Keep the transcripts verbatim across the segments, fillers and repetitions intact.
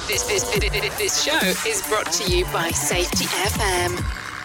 This, this, this, this show is brought to you by Safety F M.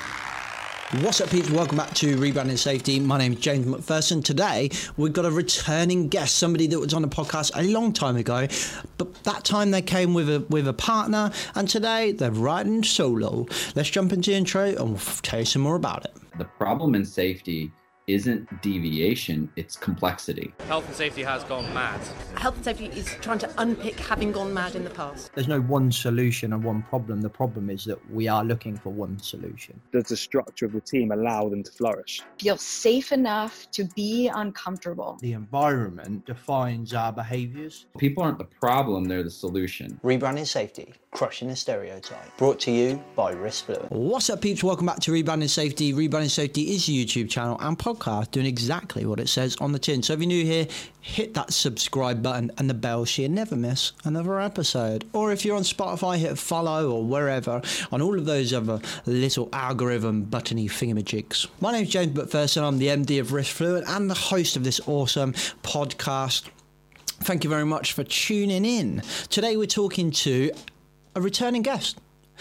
What's up, peeps? Welcome back to Rebranding Safety. My name is James McPherson. Today, we've got a returning guest, somebody that was on the podcast a long time ago, but that time they came with a with a partner, and today they're riding solo. Let's jump into the intro and we'll tell you some more about it. The problem in safety isn't deviation, it's complexity. Health and safety has gone mad. Health and safety is trying to unpick having gone mad in the past. There's no one solution and one problem. The problem is that we are looking for one solution. Does the structure of the team allow them to flourish? Feel safe enough to be uncomfortable. The environment defines our behaviours. People aren't the problem, they're the solution. Rebranding Safety, crushing the stereotype. Brought to you by Risk Fluent. What's up, peeps? Welcome back to Rebranding Safety. Rebranding Safety is a YouTube channel and podcast doing exactly what it says on the tin. So if you're new here, hit that subscribe button and the bell so you never miss another episode. Or if you're on Spotify, hit follow or wherever on all of those other little algorithm buttony thingamajigs. My name's James McPherson. I'm the M D of Risk Fluent and the host of this awesome podcast. Thank you very much for tuning in. Today we're talking to a returning guest,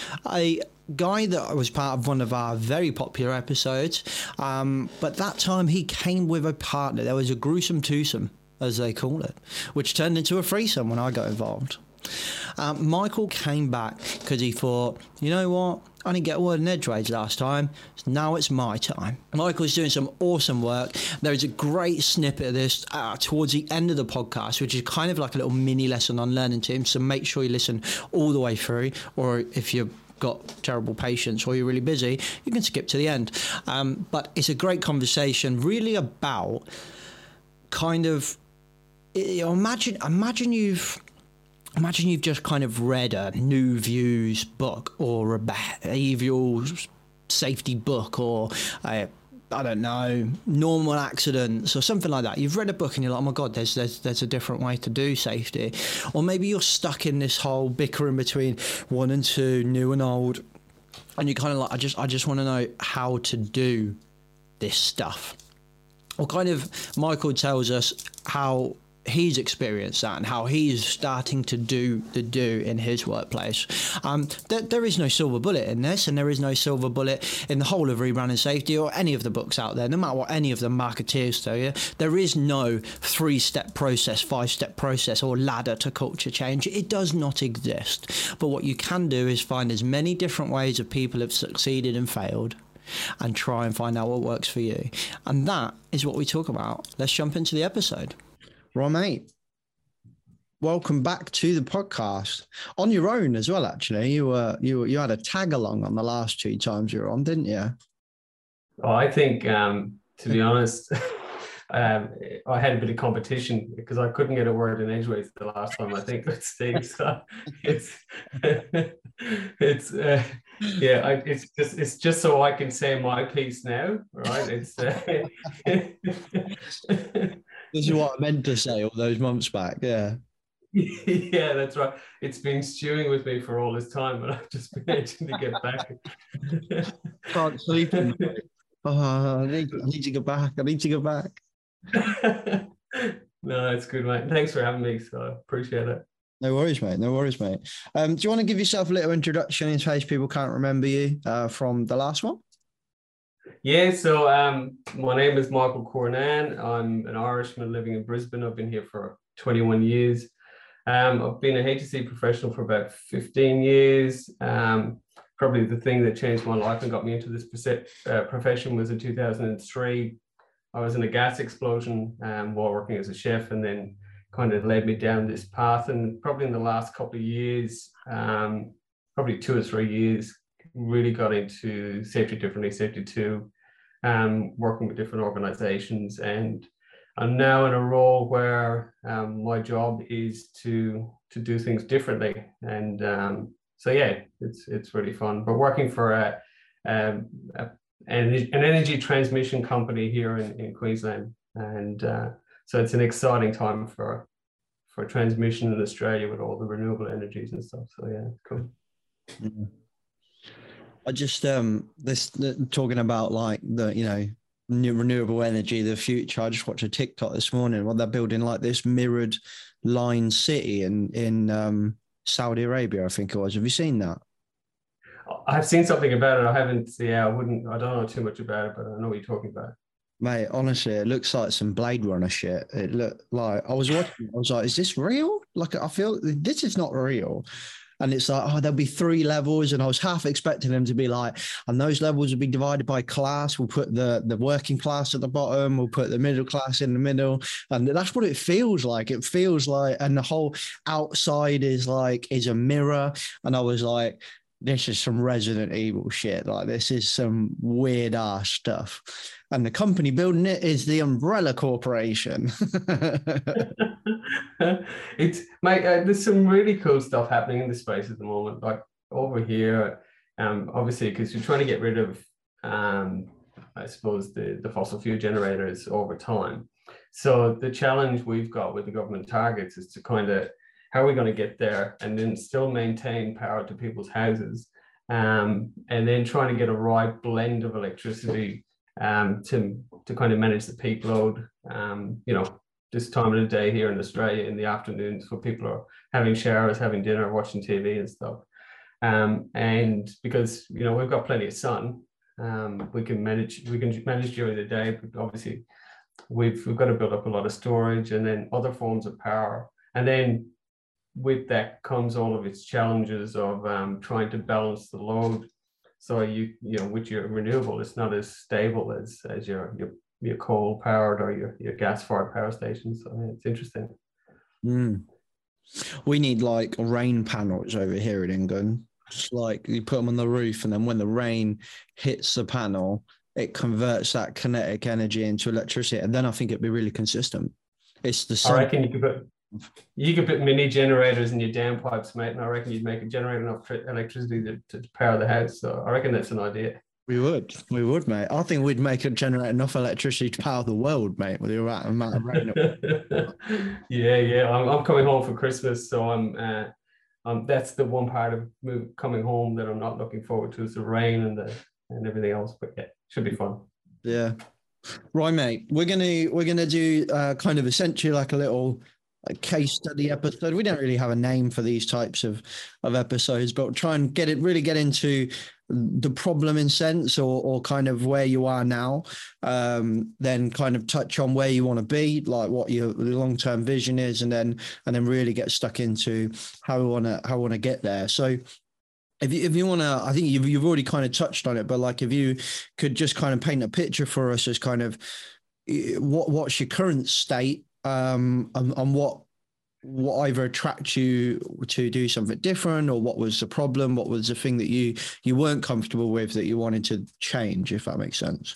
a guy that was part of one of our very popular episodes, um, but that time he came with a partner. There was a gruesome twosome, as they call it, which turned into a threesome when I got involved. Um, Michael came back because he thought, you know what, I didn't get a word in edgeways last time, so now it's my time. Michael's doing some awesome work. There's a great snippet of this uh, towards the end of the podcast, which is kind of like a little mini lesson on learning teams, so make sure you listen all the way through, or if you're got terrible patience or you're really busy, you can skip to the end. Um, but it's a great conversation, really about kind of, you know, imagine, imagine you've, imagine you've just kind of read a New Views book or a behavioural safety book or a, I don't know, normal accidents or something like that. You've read a book and you're like, oh my God, there's, there's there's a different way to do safety. Or maybe you're stuck in this whole bickering between one and two, new and old. And you're kind of like, I just, I just want to know how to do this stuff. Or kind of, Michael tells us how he's experienced that and how he's starting to do the do in his workplace. Um, there, there is no silver bullet in this, and there is no silver bullet in the whole of Rebranding Safety or any of the books out there, no matter what any of the marketeers tell you. There is no three-step process, five-step process or ladder to culture change. It does not exist. But what you can do is find as many different ways of people have succeeded and failed and try and find out what works for you. And that is what we talk about. Let's jump into the episode. Right, mate. Welcome back to the podcast on your own as well. Actually, you were you you had a tag along on the last two times you were on, didn't you? Oh, I think um, to be honest, um, I had a bit of competition because I couldn't get a word in edgeways the last time. I think with Steve, so it's it's uh, yeah, I, it's just it's just so I can say my piece now, right? It's. Uh, This is what I meant to say all those months back, yeah. Yeah, that's right. It's been stewing with me for all this time, and I've just been itching to get back. Can't sleep. Oh, I need, I need to go back. I need to go back. No, it's good, mate. Thanks for having me, so I appreciate it. No worries, mate. No worries, mate. Um, do you want to give yourself a little introduction in case people can't remember you uh, from the last one? Yeah, so um, my name is Michael Cornan. I'm an Irishman living in Brisbane. I've been here for twenty-one years. Um, I've been a H S E professional for about fifteen years. Um, probably the thing that changed my life and got me into this uh, profession was in two thousand three. I was in a gas explosion um, while working as a chef, and then kind of led me down this path. And probably in the last couple of years, um, probably two or three years, really got into Safety Differently, Safety two, um, working with different organizations. And I'm now in a role where um, my job is to to do things differently. And um, so, yeah, it's it's really fun. But working for a, um, a, an, an energy transmission company here in, in Queensland. And uh, so it's an exciting time for, for transmission in Australia with all the renewable energies and stuff. So, yeah, it's cool. Mm-hmm. I just um this talking about like the you know new renewable energy, the future. I just watched a TikTok this morning. Well, they're building like this mirrored line city in in um Saudi Arabia, I think it was. Have you seen that? I've seen something about it. I haven't. Yeah, I wouldn't. I don't know too much about it, but I know what you're talking about. Mate, honestly, it looks like some Blade Runner shit. It looked like I was watching. I was like, "Is this real?" Like, I feel this is not real. And it's like, oh, there'll be three levels, and I was half expecting them to be like, and those levels would be divided by class. We'll put the the working class at the bottom. We'll put the middle class in the middle, and that's what it feels like. It feels like, and the whole outside is like is a mirror. And I was like, this is some Resident Evil shit. Like, this is some weird ass stuff. And the company building it is the Umbrella Corporation. It's mate, uh, there's some really cool stuff happening in the space at the moment. Like over here, um, obviously, because you're trying to get rid of, um, I suppose, the, the fossil fuel generators over time. So the challenge we've got with the government targets is to kind of, how are we going to get there and then still maintain power to people's houses, um, and then trying to get a right blend of electricity um, to, to kind of manage the peak load, um, you know, this time of the day here in Australia in the afternoons where people are having showers, having dinner, watching T V and stuff. Um, and because, you know, we've got plenty of sun, um, we can manage, we can manage during the day, but obviously we've, we've got to build up a lot of storage and then other forms of power. And then with that comes all of its challenges of um, trying to balance the load. So you, you know, with your renewable, it's not as stable as, as your, your, your coal powered or your, your gas fired power stations. So it's interesting. Mm. We need like rain panels over here in England. Just like you put them on the roof, and then when the rain hits the panel, it converts that kinetic energy into electricity. And then I think it'd be really consistent. It's the same. I reckon you could put you could put mini generators in your downpipes, mate, and I reckon you'd make a generator enough electricity to, to power the house. So I reckon that's an idea. We would, we would, mate. I think we'd make it generate enough electricity to power the world, mate, with the amount of rain. yeah, yeah. I'm, I'm coming home for Christmas, so I'm. Uh, um, that's the one part of move, coming home that I'm not looking forward to is the rain and the and everything else. But yeah, should be fun. Yeah, right, mate. We're gonna we're gonna do uh, kind of essentially like a little a case study episode. We don't really have a name for these types of of episodes, but we'll try and get it really get into the problem in sense, or or kind of where you are now, um, then kind of touch on where you want to be, like what your long-term vision is, and then and then really get stuck into how we want to how we want to get there. So if you if you want to, I think you've you've already kind of touched on it, but like if you could just kind of paint a picture for us as kind of what what's your current state, um, and, and what. what either attract you to do something different, or what was the problem? What was the thing that you you weren't comfortable with that you wanted to change, if that makes sense?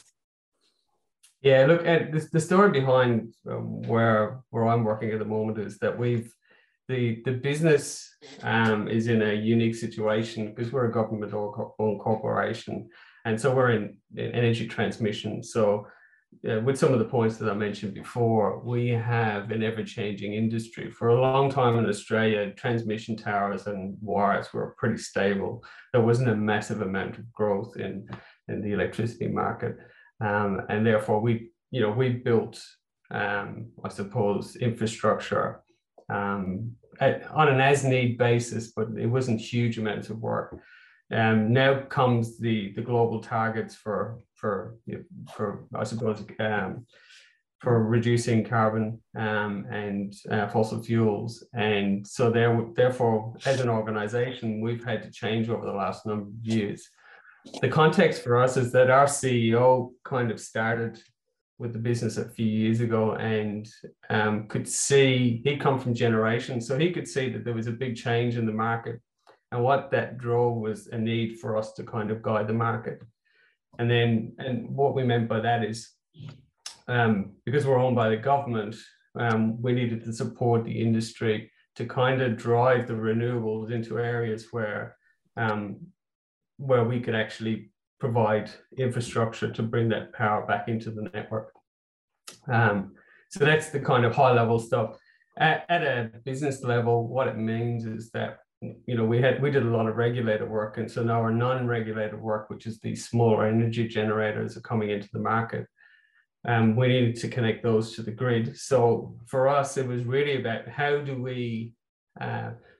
Yeah, look, Ed, the, the story behind um, where where I'm working at the moment is that we've the the business um, is in a unique situation because we're a government-owned corporation, and so we're in, in energy transmission. So Uh, with some of the points that I mentioned before, we have an ever-changing industry. For a long time in Australia, transmission towers and wires were pretty stable. There wasn't a massive amount of growth in, in the electricity market. Um, and therefore, we, you know, we built, um, I suppose, infrastructure um, at, on an as-need basis, but it wasn't huge amounts of work. Um, now comes the the global targets for for for I suppose um, for reducing carbon um, and uh, fossil fuels, and so there therefore as an organisation we've had to change over the last number of years. The context for us is that our C E O kind of started with the business a few years ago and um, could see he'd come from generation, so he could see that there was a big change in the market. And what that drove was a need for us to kind of guide the market. And then, and what we meant by that is, um, because we're owned by the government, um, we needed to support the industry to kind of drive the renewables into areas where, um, where we could actually provide infrastructure to bring that power back into the network. Um, so that's the kind of high level stuff. At, at a business level, what it means is that you know, we had we did a lot of regulated work, and so now our non-regulated work, which is these smaller energy generators, are coming into the market. Um, we needed to connect those to the grid. So for us, it was really about how do we uh,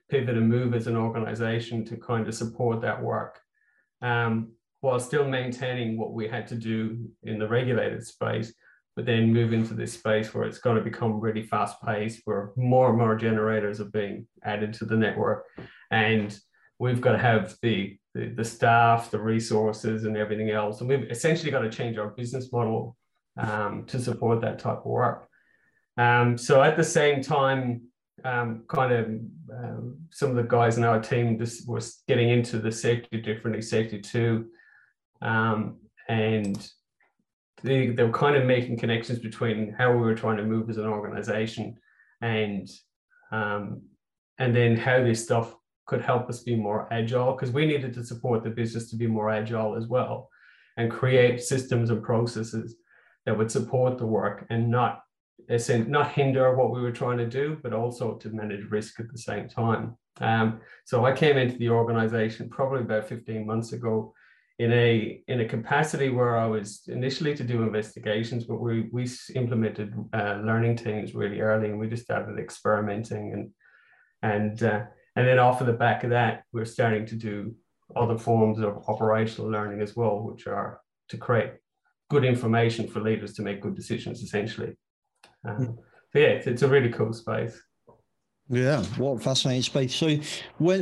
pivot and move as an organization to kind of support that work, um, while still maintaining what we had to do in the regulated space, but then move into this space where it's going to become really fast paced, where more and more generators are being added to the network. And we've got to have the, the, the staff, the resources and everything else. And we've essentially got to change our business model um, to support that type of work. Um, so at the same time, um, kind of um, some of the guys in our team just was getting into the safety differently, safety two. Um, and they, they were kind of making connections between how we were trying to move as an organization and, um, and then how this stuff could help us be more agile, because we needed to support the business to be more agile as well and create systems and processes that would support the work and not not hinder what we were trying to do, but also to manage risk at the same time. Um, so I came into the organization probably about fifteen months ago in a in a capacity where I was initially to do investigations, but we we implemented uh, learning teams really early, and we just started experimenting, and and uh, and then off of the back of that, we're starting to do other forms of operational learning as well, which are to create good information for leaders to make good decisions, essentially. Um, so yeah, it's, it's a really cool space. Yeah, what a fascinating space. So, when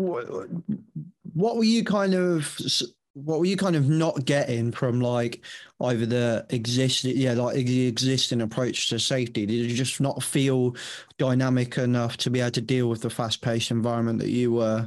what were you kind of what were you kind of not getting from like either the existing yeah like the existing approach to safety? Did you just not feel dynamic enough to be able to deal with the fast-paced environment that you were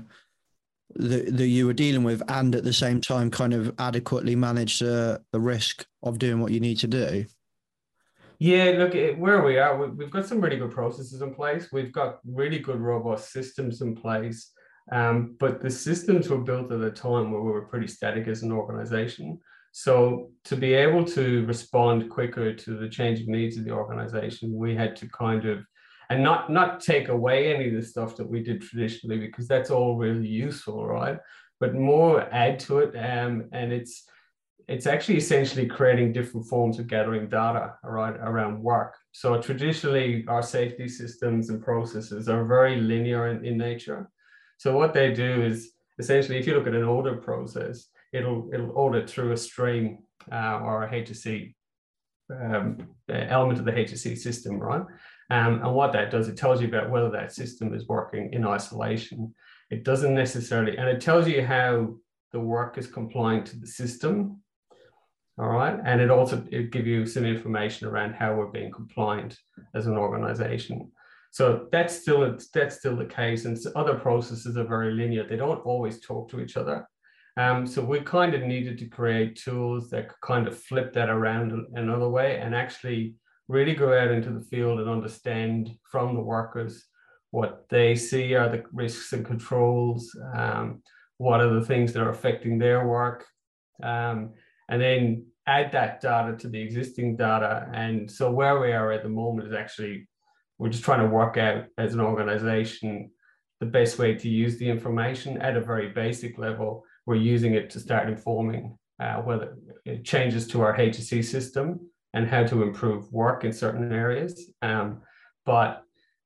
that, that you were dealing with, and at the same time kind of adequately manage the the risk of doing what you need to do? Yeah, look, where we are, we've got some really good processes in place. We've got really good, robust systems in place. Um, but the systems were built at a time where we were pretty static as an organization. So to be able to respond quicker to the changing needs of the organization, we had to kind of, and not, not take away any of the stuff that we did traditionally, because that's all really useful, right? But more add to it. Um, and it's, It's actually essentially creating different forms of gathering data around, around work. So traditionally, our safety systems and processes are very linear in, in nature. So what they do is essentially, if you look at an audit process, it'll, it'll audit through a stream uh, or a H S E um, element of the H S E system, right? Um, and what that does, it tells you about whether that system is working in isolation. It doesn't necessarily, and it tells you how the work is compliant to the system. All right, and it also it give you some information around how we're being compliant as an organization. So that's still that's still the case, and other processes are very linear. They don't always talk to each other. Um, so we kind of needed to create tools that could kind of flip that around another way and actually really go out into the field and understand from the workers what they see are the risks and controls, um, what are the things that are affecting their work. Um, and then add that data to the existing data. And so where we are at the moment is actually, we're just trying to work out as an organization the best way to use the information at a very basic level. We're using it to start informing uh, whether it changes to our H S E system and how to improve work in certain areas. Um, but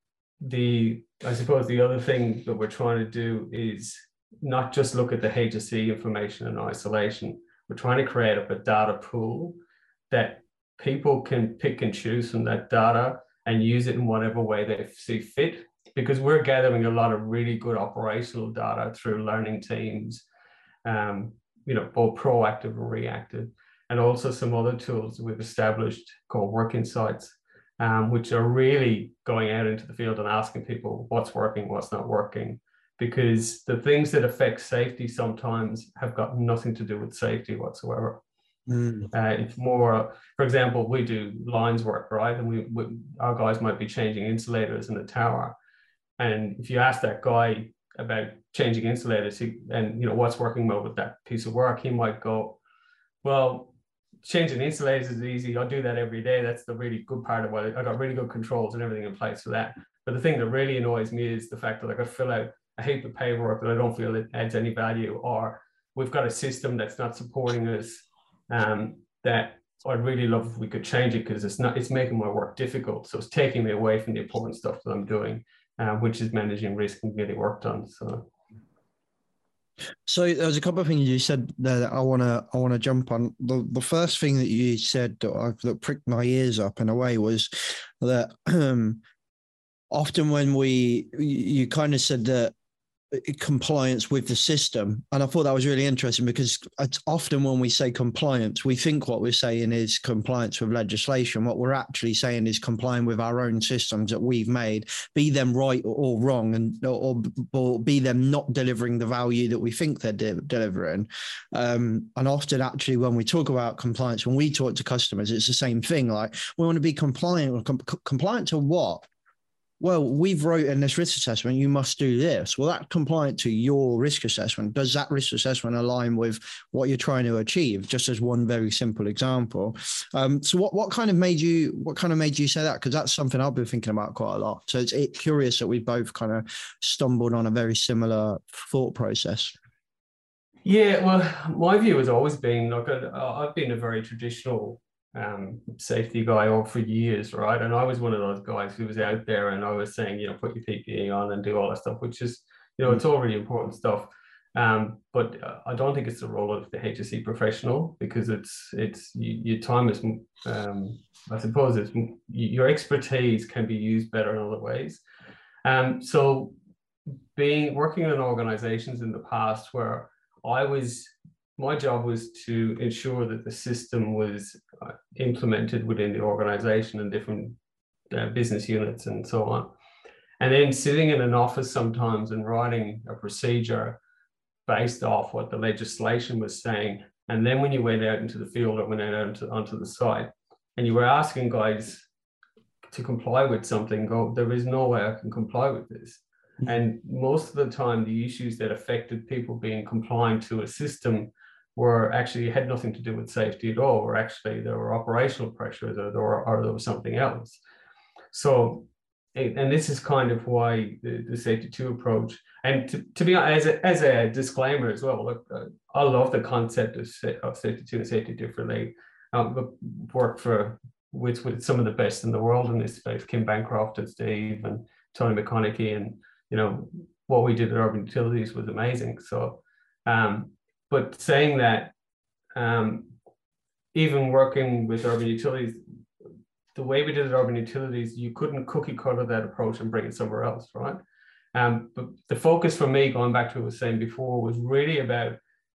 the, I suppose the other thing that we're trying to do is not just look at the H S E information in isolation. We're trying to create up a data pool that people can pick and choose from that data and use it in whatever way they see fit, because we're gathering a lot of really good operational data through learning teams, um, you know, both proactive and reactive, and also some other tools that we've established called Work Insights, um, which are really going out into the field and asking people what's working, what's not working. Because the things that affect safety sometimes have got nothing to do with safety whatsoever. Mm. Uh, it's more, for example, we do lines work, right? And we, we our guys might be changing insulators in the tower. And if you ask that guy about changing insulators, he, and you know what's working well with that piece of work, he might go, well, changing insulators is easy. I do that every day. That's the really good part of it. I got really good controls and everything in place for that. But the thing that really annoys me is the fact that I got to fill out a heap of paperwork that I don't feel it adds any value, or we've got a system that's not supporting us, um, that I'd really love if we could change it, because it's not, it's making my work difficult. So it's taking me away from the important stuff that I'm doing. uh, which is managing risk and getting work done. So. So there's a couple of things you said there that I wanna I wanna jump on. The the first thing that you said that, I, that pricked my ears up in a way was that um, often when we you kind of said that compliance with the system, and I thought that was really interesting, because it's often when we say compliance, we think what we're saying is compliance with legislation. What we're actually saying is complying with our own systems that we've made, be them right or wrong, and or, or be them not delivering the value that we think they're de- delivering. Um, and often actually when we talk about compliance, when we talk to customers, it's the same thing. Like, we want to be compliant. Com- compliant to what? Well, we've wrote in this risk assessment, you must do this. Well, that's compliant to your risk assessment. Does that risk assessment align with what you're trying to achieve? Just as one very simple example. Um, so what, what kind of made you, what kind of made you say that? Because that's something I've been thinking about quite a lot. So it's it, curious that we both kind of stumbled on a very similar thought process. Yeah, well, my view has always been, like, I've been a very traditional um safety guy all for years, right? And I was one of those guys who was out there and I was saying, you know, put your P P E on and do all that stuff, which is, you know, it's all really important stuff. Um, but uh, I don't think it's the role of the H S E professional, because it's it's you, your time is, um, I suppose, it's your expertise can be used better in other ways. Um, so being working in organizations in the past where I was. My job was to ensure that the system was uh, implemented within the organization and different uh, business units and so on. And then sitting in an office sometimes and writing a procedure based off what the legislation was saying. And then when you went out into the field or went out onto, onto the site and you were asking guys to comply with something, go, there is no way I can comply with this. Mm-hmm. And most of the time, the issues that affected people being compliant to a system were actually had nothing to do with safety at all, or actually there were operational pressures, or there, were, or there was something else. So, and this is kind of why the, the safety two approach, and to, to be honest, as a, as a disclaimer as well, look, uh, I love the concept of, of safety two and safety differently. Um, worked for with, with some of the best in the world in this space, Kim Bancroft and Steve and Tony McConaughey, and you know what we did at Urban Utilities was amazing. So, um, but saying that, um, even working with Urban Utilities, the way we did at Urban Utilities, you couldn't cookie cutter that approach and bring it somewhere else, right? Um, but the focus for me, going back to what I was saying before, was really about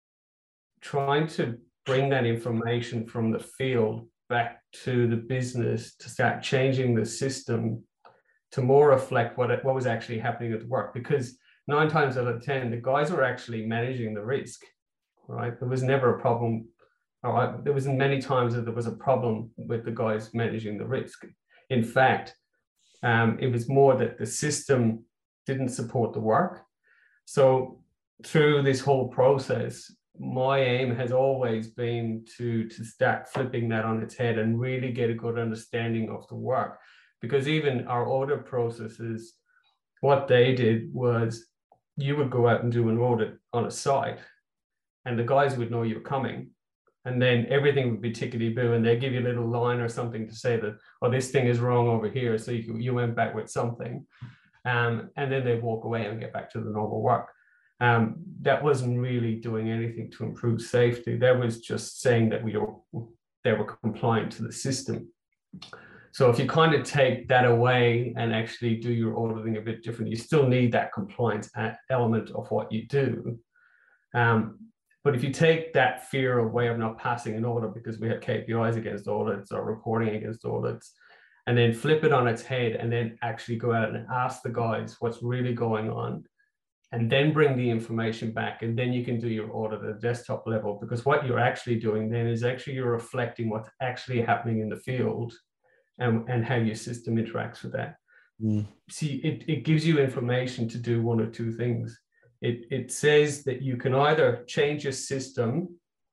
trying to bring that information from the field back to the business to start changing the system to more reflect what, it, what was actually happening at the work. Because nine times out of ten, the guys were actually managing the risk, right? There was never a problem. All right, there was many times that there was a problem with the guys managing the risk. In fact, um, it was more that the system didn't support the work. So through this whole process, my aim has always been to, to start flipping that on its head and really get a good understanding of the work. Because even our audit processes, what they did was you would go out and do an audit on a site and the guys would know you're coming. And then everything would be tickety-boo, and they give you a little line or something to say that, oh, this thing is wrong over here. So you, you went back with something. Um, and then they walk away and get back to the normal work. Um, that wasn't really doing anything to improve safety. That was just saying that we were, they were compliant to the system. So if you kind of take that away and actually do your auditing a bit different, you still need that compliance element of what you do. Um, But if you take that fear away of not passing an audit because we have K P Is against audits or reporting against audits, and then flip it on its head and then actually go out and ask the guys what's really going on, and then bring the information back, and then you can do your audit at a desktop level, because what you're actually doing then is actually you're reflecting what's actually happening in the field and, and how your system interacts with that. Mm. See, it, it gives you information to do one or two things. It, it says that you can either change your system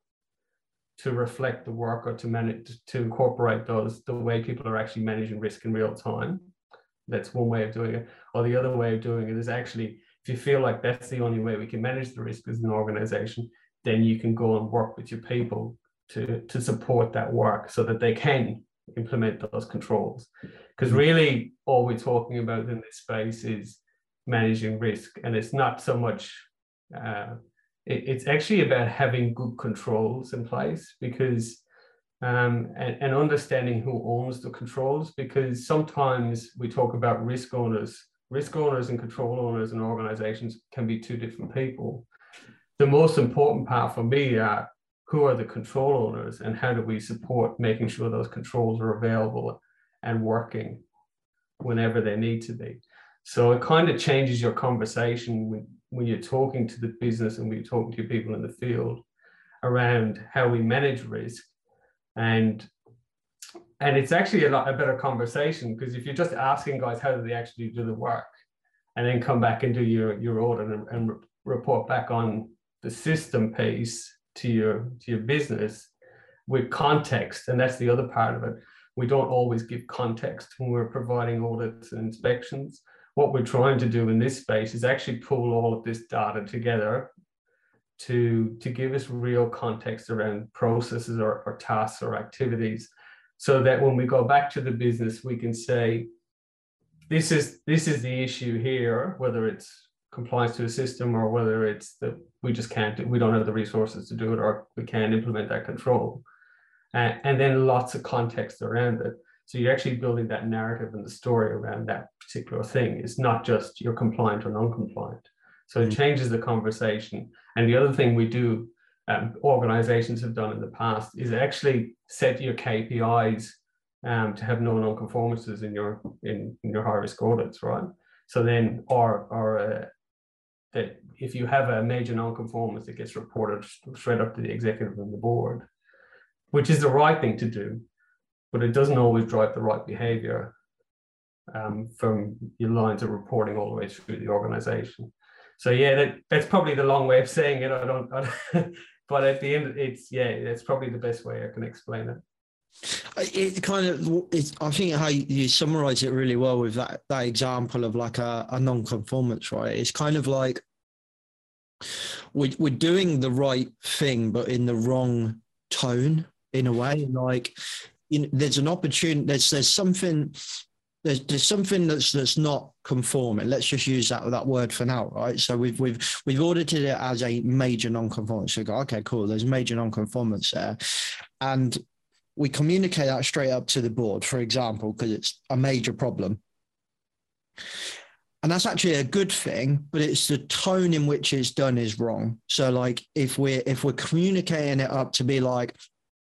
to reflect the work or to manage, to incorporate those, the way people are actually managing risk in real time. That's one way of doing it. Or the other way of doing it is actually, if you feel like that's the only way we can manage the risk as an organization, then you can go and work with your people to, to support that work so that they can implement those controls. Because really all we're talking about in this space is managing risk. And it's not so much, uh, it, it's actually about having good controls in place, because um, and, and understanding who owns the controls, because sometimes we talk about risk owners. Risk owners and control owners in organizations can be two different people. The most important part for me are who are the control owners, and how do we support making sure those controls are available and working whenever they need to be. So it kind of changes your conversation when, when you're talking to the business and when you're talking to people in the field around how we manage risk. And And it's actually a lot a better conversation, because if you're just asking guys how do they actually do the work, and then come back and do your, your audit and, and re- report back on the system piece to your to your business with context, and that's the other part of it. We don't always give context when we're providing audits and inspections. What we're trying to do in this space is actually pull all of this data together to, to give us real context around processes or, or tasks or activities, so that when we go back to the business, we can say, this is this is the issue here, whether it's compliance to a system or whether it's that we just can't do, we don't have the resources to do it, or we can't implement that control. Uh, and then lots of context around it. So you're actually building that narrative and the story around that particular thing. It's not just you're compliant or non-compliant. So it changes the conversation. And the other thing we do, um, organizations have done in the past, is actually set your K P Is um, to have no non-conformances in your in, in your high risk audits, right? So then, or or uh, that if you have a major non-conformance, it gets reported straight up to the executive and the board, which is the right thing to do, but it doesn't always drive the right behavior um, from your lines of reporting all the way through the organization. So yeah, that, that's probably the long way of saying it. I don't, I don't but at the end, it's, yeah, that's probably the best way I can explain it. It kind of, it's, I think how you, you summarize it really well with that, that example of like a, a non-conformance, right? It's kind of like we're, we're doing the right thing, but in the wrong tone in a way. Like, you know, there's an opportunity, there's, there's something, there's, there's something that's, that's not conforming. Let's just use that, that word for now, right? So we've, we've, we've audited it as a major non-conformance. So we go, okay, cool. There's major non-conformance there. And we communicate that straight up to the board, for example, because it's a major problem. And that's actually a good thing, but it's the tone in which it's done is wrong. So like if we're, if we're communicating it up to be like,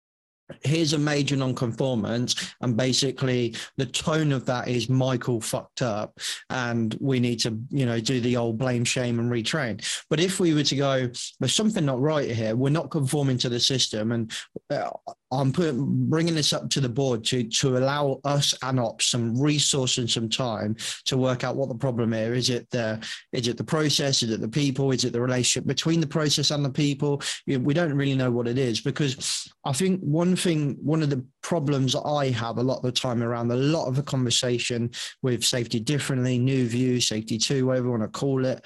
here's a major non-conformance, and basically the tone of that is Michael fucked up and we need to, you know, do the old blame, shame and retrain. But if we were to go, there's something not right here, we're not conforming to the system, and uh, I'm putting, bringing this up to the board to, to allow us and ops some resource and some time to work out what the problem here is. It the, is it the process? Is it the people? Is it the relationship between the process and the people? We don't really know what it is, because I think one thing, one of the problems I have a lot of the time around a lot of the conversation with Safety Differently, New View, Safety two, whatever you want to call it,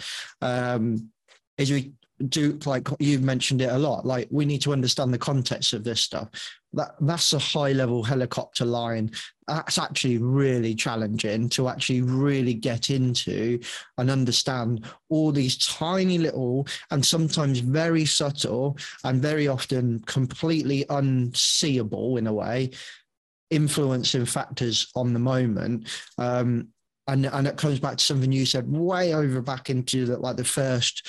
um, is we do, like you've mentioned it a lot, like we need to understand the context of this stuff. That that's a high level helicopter line. That's actually really challenging to actually really get into and understand all these tiny little and sometimes very subtle and very often completely unseeable in a way influencing factors on the moment. Um, And, and it comes back to something you said way over back into the, like the first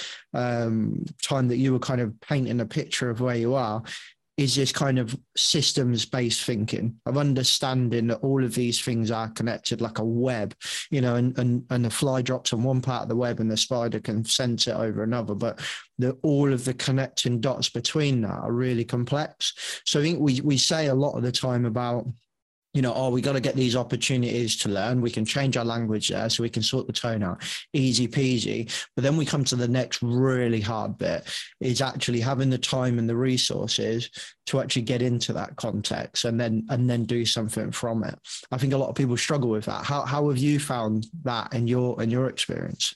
um, time that you were kind of painting a picture of where you are, is this kind of systems-based thinking of understanding that all of these things are connected like a web, you know, and, and, and the fly drops on one part of the web and the spider can sense it over another, but the, all of the connecting dots between that are really complex. So I think we, we say a lot of the time about, you know, oh, we got to get these opportunities to learn. We can change our language there so we can sort the tone out. Easy peasy. But then we come to the next really hard bit, is actually having the time and the resources to actually get into that context and then and then do something from it. I think a lot of people struggle with that. How how have you found that in your in your experience?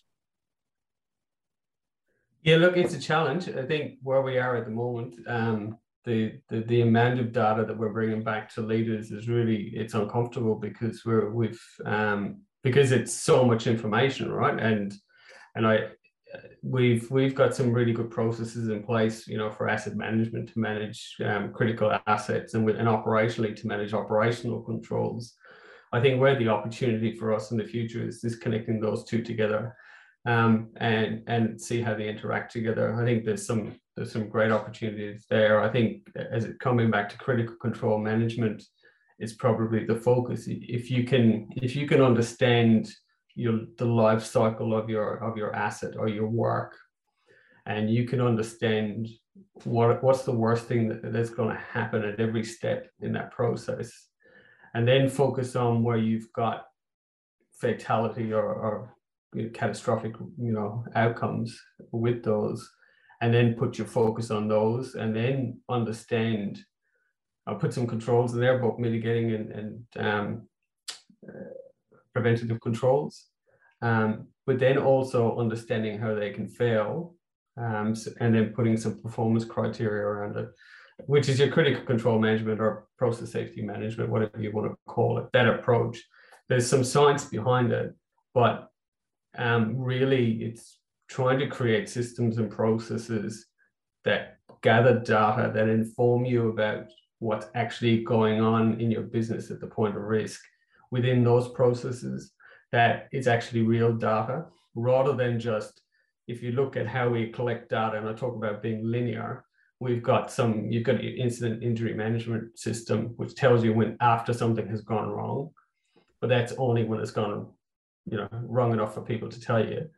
Yeah, look, it's a challenge. I think where we are at the moment, um, The, the the amount of data that we're bringing back to leaders is really, it's uncomfortable, because we're we've um because it's so much information, right? And And I, we've we've got some really good processes in place, you know, for asset management to manage um, critical assets, and with and operationally to manage operational controls. I think where the opportunity for us in the future is is connecting those two together, um, and and see how they interact together. I think there's some there's some great opportunities there. I think as it coming back to critical control management is probably the focus. If you can if you can understand your the life cycle of your of your asset or your work, and you can understand what what's the worst thing that, that's going to happen at every step in that process, and then focus on where you've got fatality or, or you know, catastrophic you know outcomes with those, and then put your focus on those, and then understand. I'll put some controls in there, both mitigating and, and um, uh, preventative controls, um, but then also understanding how they can fail, um, so, and then putting some performance criteria around it, which is your critical control management or process safety management, whatever you want to call it. That approach, there's some science behind it, but um, really it's trying to create systems and processes that gather data that inform you about what's actually going on in your business at the point of risk. Within those processes, that is actually real data, rather than just, if you look at how we collect data, and I talk about being linear, we've got some, you've got your incident injury management system, which tells you when after something has gone wrong, but that's only when it's gone, you know, wrong enough for people to tell you.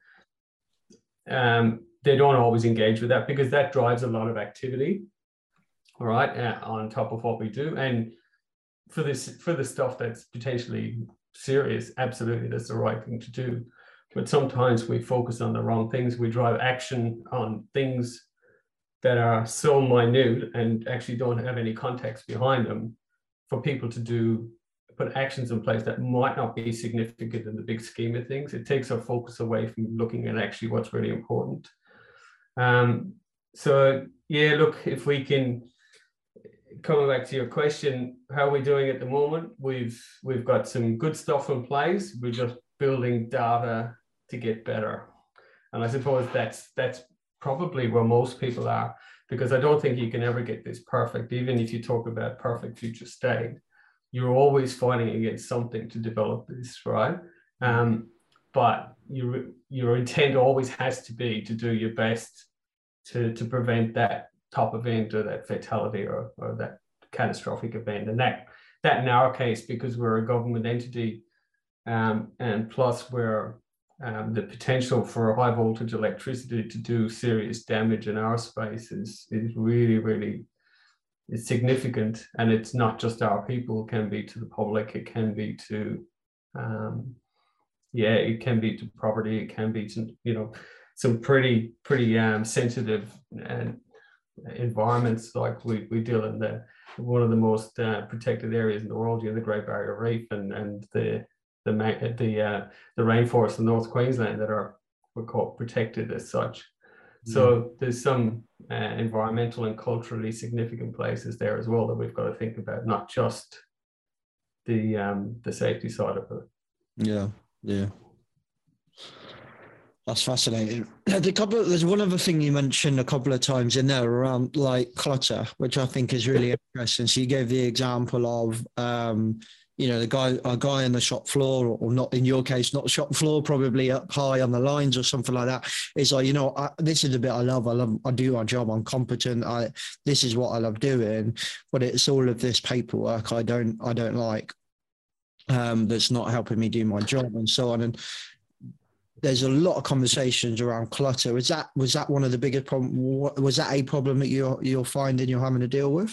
Um, they don't always engage with that because that drives a lot of activity, all right, uh, on top of what we do. And for this, for the stuff that's potentially serious, absolutely, that's the right thing to do. But sometimes we focus on the wrong things. We drive action on things that are so minute and actually don't have any context behind them for people to do, put actions in place that might not be significant in the big scheme of things. It takes our focus away from looking at actually what's really important. Um, so yeah, look, if we can, coming back to your question, how are we doing at the moment? We've we've got some good stuff in place. We're just building data to get better, and I suppose that's that's probably where most people are, because I don't think you can ever get this perfect. Even if you talk about perfect future state, you're always fighting against something to develop this, right? Um, but your your intent always has to be to do your best to to prevent that top event or that fatality or, or that catastrophic event. And that, that in our case, because we're a government entity, um, and plus we're um, the potential for high voltage electricity to do serious damage in our space is, is really, really is significant. And it's not just our people, it can be to the public, it can be to, um, yeah, it can be to property, it can be to, you know, some pretty, pretty um, sensitive and environments. Like we, we deal in the one of the most uh, protected areas in the world, you know, the Great Barrier Reef and and the the the uh, the rainforest in North Queensland that are we're called protected as such. Mm. So there's some uh, environmental and culturally significant places there as well that we've got to think about, not just the um, the safety side of it. Yeah, yeah. That's fascinating. The couple, there's one other thing you mentioned a couple of times in there around like clutter, which I think is really interesting. So you gave the example of, um, you know, the guy, a guy on the shop floor, or not in your case, not shop floor, probably up high on the lines or something like that. It's like, you know, I, this is the bit I love. I love, I do my job. I'm competent. I, this is what I love doing, but it's all of this paperwork I don't, I don't like, um, that's not helping me do my job and so on. And there's a lot of conversations around clutter. Was that, was that one of the biggest problems? Was that a problem that you're, you're finding you're having to deal with?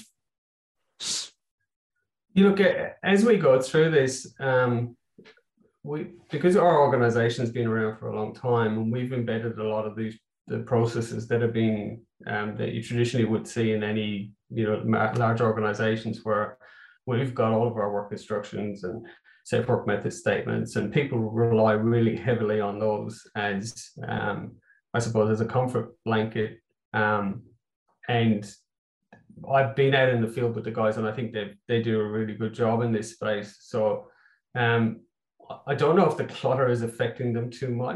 You look at, as we go through this, um, we, because our organization has been around for a long time, and we've embedded a lot of these the processes that have been um, that you traditionally would see in any, you know, large organizations, where we've got all of our work instructions and safe work method statements, and people rely really heavily on those as, um, I suppose, as a comfort blanket. Um, and I've been out in the field with the guys, and I think they they do a really good job in this space. So um, I don't know if the clutter is affecting them too much.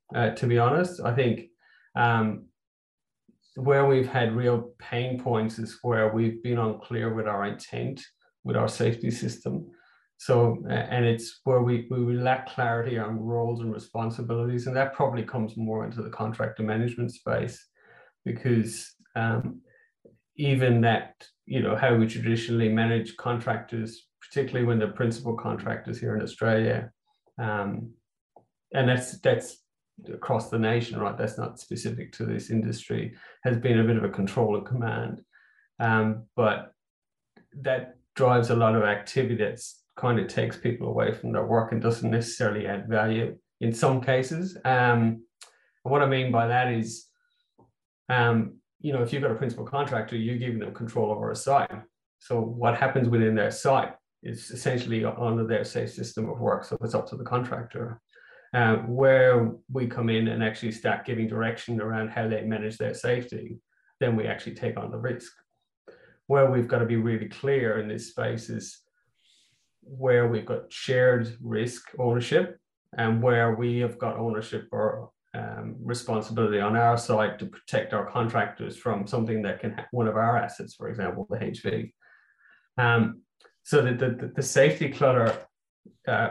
uh, to be honest. I think um, where we've had real pain points is where we've been unclear with our intent with our safety system. So, and it's where we, we lack clarity on roles and responsibilities, and that probably comes more into the contractor management space, because um, even that, you know, how we traditionally manage contractors, particularly when they're principal contractors here in Australia, um, and that's that's across the nation, right? That's not specific to this industry, has been a bit of a control and command, um, but that drives a lot of activity that's kind of takes people away from their work and doesn't necessarily add value in some cases. Um, what I mean by that is, um, you know, if you've got a principal contractor, you're giving them control over a site. So what happens within their site is essentially under their safe system of work. So it's up to the contractor. Uh, where we come in and actually start giving direction around how they manage their safety, then we actually take on the risk. Where we've got to be really clear in this space is where we've got shared risk ownership, and where we have got ownership or um, responsibility on our side to protect our contractors from something that can have one of our assets, for example, the H V. Um, so that the, the safety clutter, uh,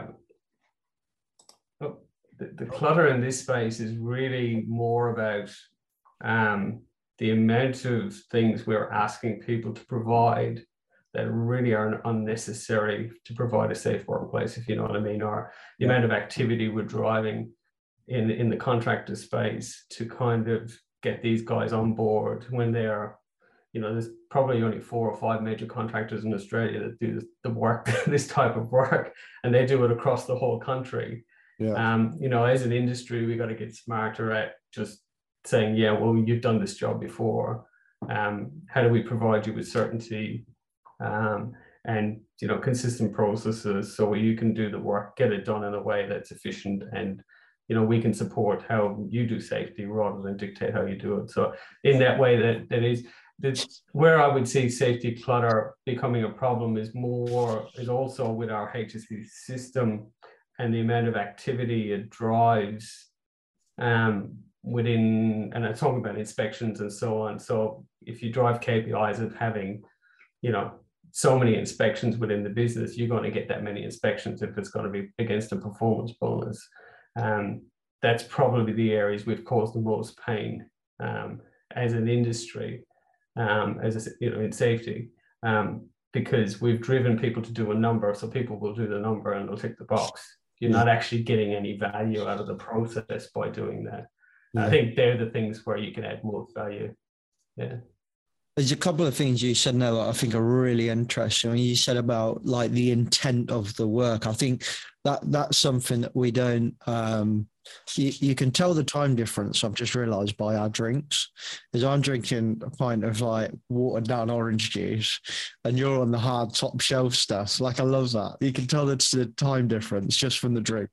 the, the clutter in this space is really more about um, the amount of things we're asking people to provide that really are unnecessary to provide a safe workplace, if you know what I mean, or the yeah. amount of activity we're driving in, in the contractor space to kind of get these guys on board when they are, you know, there's probably only four or five major contractors in Australia that do the work, this type of work, and they do it across the whole country. Yeah. Um, you know, as an industry, we got to get smarter at just saying, yeah, well, you've done this job before. Um, how do we provide you with certainty um, and, you know, consistent processes so you can do the work, get it done in a way that's efficient, and, you know, we can support how you do safety rather than dictate how you do it. So in that way, that that is that's where I would see safety clutter becoming a problem is more is also with our H S E system and the amount of activity it drives um, within, and I'm talking about inspections and so on. So if you drive K P Is of having, you know, so many inspections within the business, you're going to get that many inspections if it's going to be against a performance bonus. Um, that's probably the areas we've caused the most pain um, as an industry, um, as a, you know, in safety, um, because we've driven people to do a number, so people will do the number and they'll tick the box. You're not actually getting any value out of the process by doing that. Yeah. I think they're the things where you can add most value. Yeah. There's a couple of things you said there that I think are really interesting. When you said about like the intent of the work, I think that that's something that we don't, um, you, you can tell the time difference, I've just realized, by our drinks. Because I'm drinking a pint of like watered down orange juice and you're on the hard top shelf stuff. Like, I love that. You can tell it's the time difference just from the drink.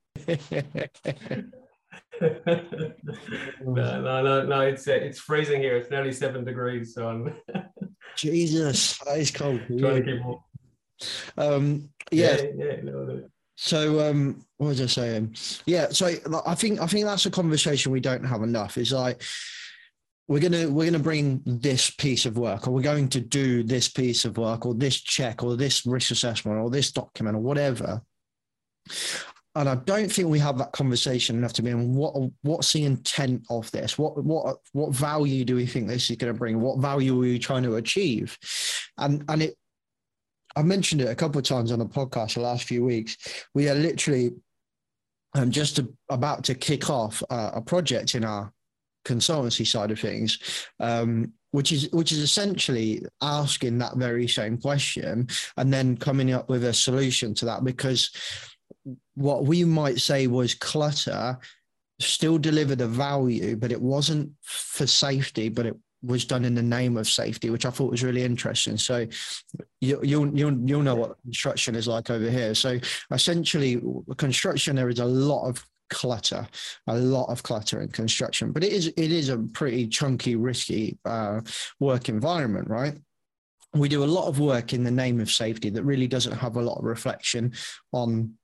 no, no, no, no. It's uh, it's freezing here. It's nearly seven degrees. So I'm Jesus, that is cold. Trying to keep warm. Um, yeah. yeah, yeah no, no. So, um, what was I saying? Yeah. So, I think I think that's a conversation we don't have enough. Is like we're gonna we're gonna bring this piece of work, or we're going to do this piece of work, or this check, or this risk assessment, or this document, or whatever. And I don't think we have that conversation enough to be in what what's the intent of this? What what what value do we think this is going to bring? What value are we trying to achieve? And and it, I mentioned it a couple of times on the podcast the last few weeks. We are literally um, just to, about to kick off uh, a project in our consultancy side of things, um, which is which is essentially asking that very same question and then coming up with a solution to that, because what we might say was clutter still delivered a value, but it wasn't for safety, but it was done in the name of safety, which I thought was really interesting. So you, you'll, you'll, you'll know what construction is like over here. So essentially construction, there is a lot of clutter, a lot of clutter in construction, but it is, it is a pretty chunky, risky uh, work environment, right? We do a lot of work in the name of safety that really doesn't have a lot of reflection on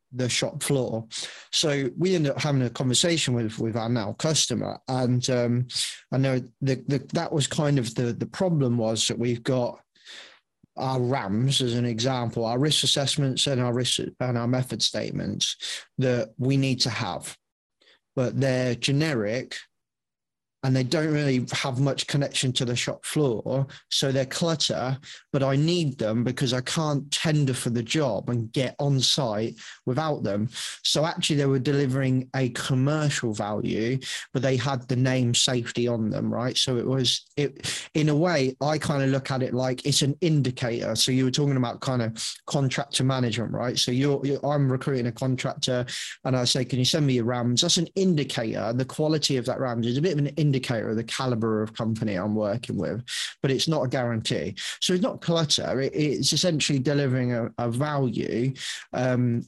the shop floor. So we ended up having a conversation with with our now customer, and um, I know the, the that was kind of the the problem was that we've got our RAMs as an example, our risk assessments and our risk and our method statements that we need to have, but they're generic and they don't really have much connection to the shop floor. So they're clutter, but I need them because I can't tender for the job and get on site without them. So actually they were delivering a commercial value, but they had the name safety on them, right? So it was, it in a way, I kind of look at it like it's an indicator. So you were talking about kind of contractor management, right? So you're, you're I'm recruiting a contractor and I say, can you send me your RAMs? That's an indicator. The quality of that RAMs is a bit of an indicator of the caliber of company I'm working with, but it's not a guarantee. So it's not clutter. It, it's essentially delivering a, a value. Um,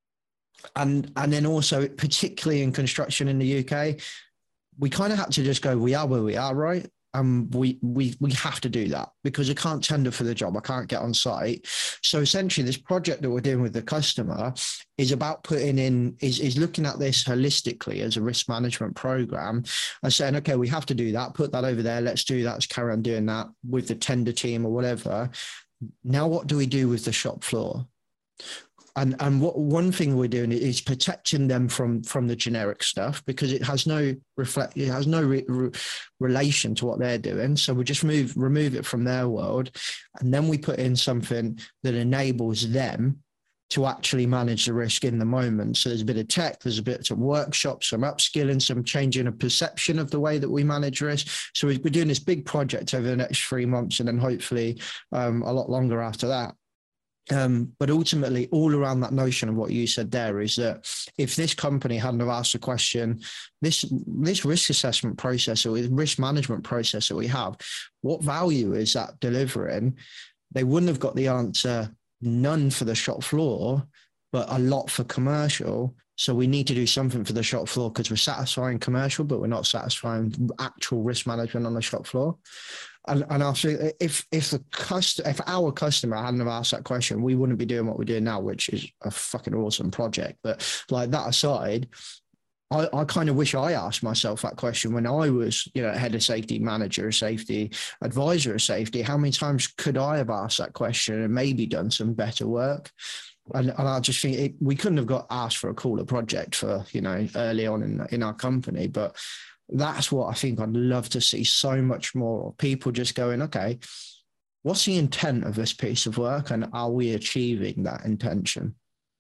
and, and then also, particularly in construction in the U K, we kind of had to just go, we are where we are, right? Um, we we we have to do that because I can't tender for the job. I can't get on site. So essentially, this project that we're doing with the customer is about putting in is is looking at this holistically as a risk management program and saying, okay, we have to do that. Put that over there. Let's do that. Let's carry on doing that with the tender team or whatever. Now, what do we do with the shop floor? And and what one thing we're doing is protecting them from from the generic stuff because it has no reflect, it has no re, re, relation to what they're doing. So we just move remove it from their world, and then we put in something that enables them to actually manage the risk in the moment. So there's a bit of tech, there's a bit of workshops, some upskilling, some changing of perception of the way that we manage risk. So we're doing this big project over the next three months, and then hopefully um, a lot longer after that. Um, but ultimately, all around that notion of what you said there is that if this company hadn't have asked the question, this this risk assessment process or risk management process that we have, what value is that delivering? They wouldn't have got the answer, none for the shop floor, but a lot for commercial. So we need to do something for the shop floor because we're satisfying commercial, but we're not satisfying actual risk management on the shop floor. And, and after, if if the cust- if our customer hadn't have asked that question, we wouldn't be doing what we're doing now, which is a fucking awesome project. But like that aside, I, I kind of wish I asked myself that question when I was, you know, head of safety, manager of safety, advisor of safety. How many times could I have asked that question and maybe done some better work? And, and I just think it, we couldn't have got asked for a cooler project for, you know, early on in in our company, but that's what I think I'd love to see so much more of. People just going, okay, what's the intent of this piece of work and are we achieving that intention?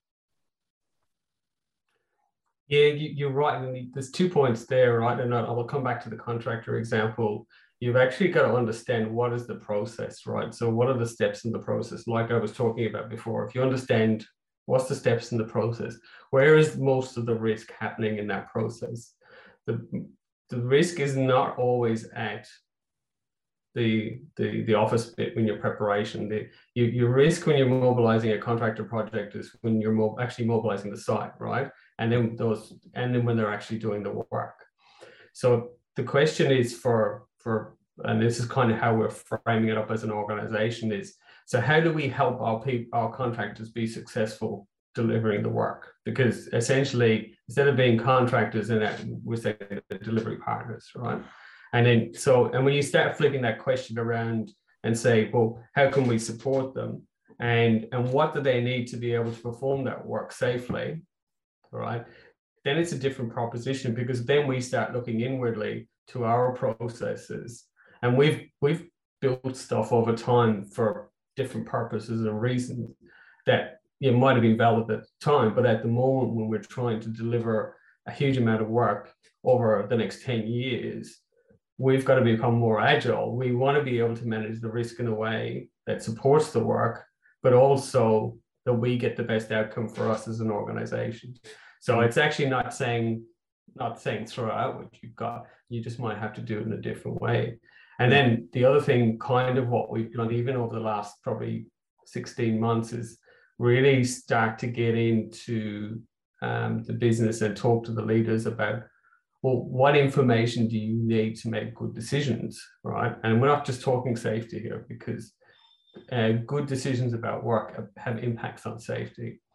Yeah, you, you're right. And there's two points there, right? And I'll come back to the contractor example. You've actually got to understand what is the process, right? So what are the steps in the process? Like I was talking about before, if you understand what's the steps in the process, where is most of the risk happening in that process? The The risk is not always at the, the, the office bit when you're preparation. The, you, your risk when you're mobilizing a contractor project is when you're mo- actually mobilizing the site, right? And then those, and then when they're actually doing the work. So the question is for, for, and this is kind of how we're framing it up as an organization is, so how do we help our people, our contractors be successful delivering the work? Because essentially, instead of being contractors in it, we're saying the delivery partners, right? And then so, and when you start flipping that question around and say, well, how can we support them? And, and what do they need to be able to perform that work safely, all right? Then it's a different proposition because then we start looking inwardly to our processes. And we've, we've built stuff over time for different purposes and reasons that it might have been valid at the time, but at the moment when we're trying to deliver a huge amount of work over the next ten years, we've got to become more agile. We want to be able to manage the risk in a way that supports the work, but also that we get the best outcome for us as an organization. So it's actually not saying, not saying throw out what you've got, you just might have to do it in a different way. And then the other thing, kind of what we've done even over the last probably sixteen months is really start to get into um, the business and talk to the leaders about, well, what information do you need to make good decisions, right? And we're not just talking safety here because uh, good decisions about work have impacts on safety.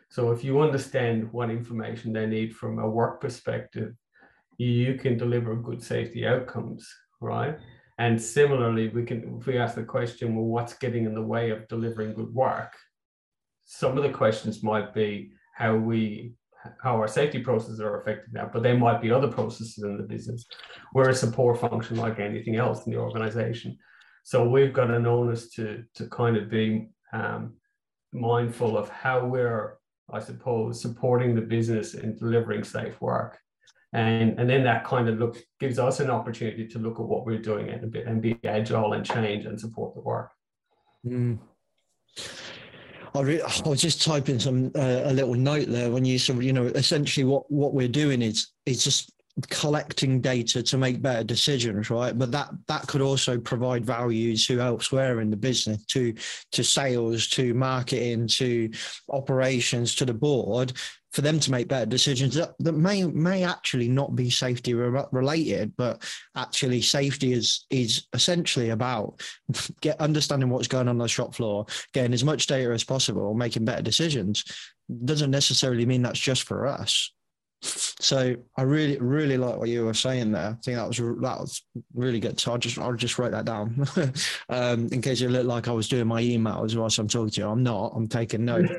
So if you understand what information they need from a work perspective, you can deliver good safety outcomes, right? And similarly, we can, if we ask the question, well, what's getting in the way of delivering good work? Some of the questions might be how we, how our safety processes are affecting that, but there might be other processes in the business. We're a support function like anything else in the organization. So we've got an onus to, to kind of be um, mindful of how we're, I suppose, supporting the business in delivering safe work. And, and then that kind of look gives us an opportunity to look at what we're doing and, and be agile and change and support the work. Mm. I, re- I was just typing some uh, a little note there when you sort of, you know, essentially what, what we're doing is is just collecting data to make better decisions, right? But that that could also provide value to elsewhere in the business, to to sales, to marketing, to operations, to the board, for them to make better decisions that, that may may actually not be safety re- related, but actually safety is is essentially about get understanding what's going on on the shop floor, getting as much data as possible, making better decisions. Doesn't necessarily mean that's just for us. So I really, really like what you were saying there. I think that was that was really good. So I'll just I'll just write that down um, in case it looked like I was doing my emails whilst I'm talking to you. I'm not. I'm taking notes.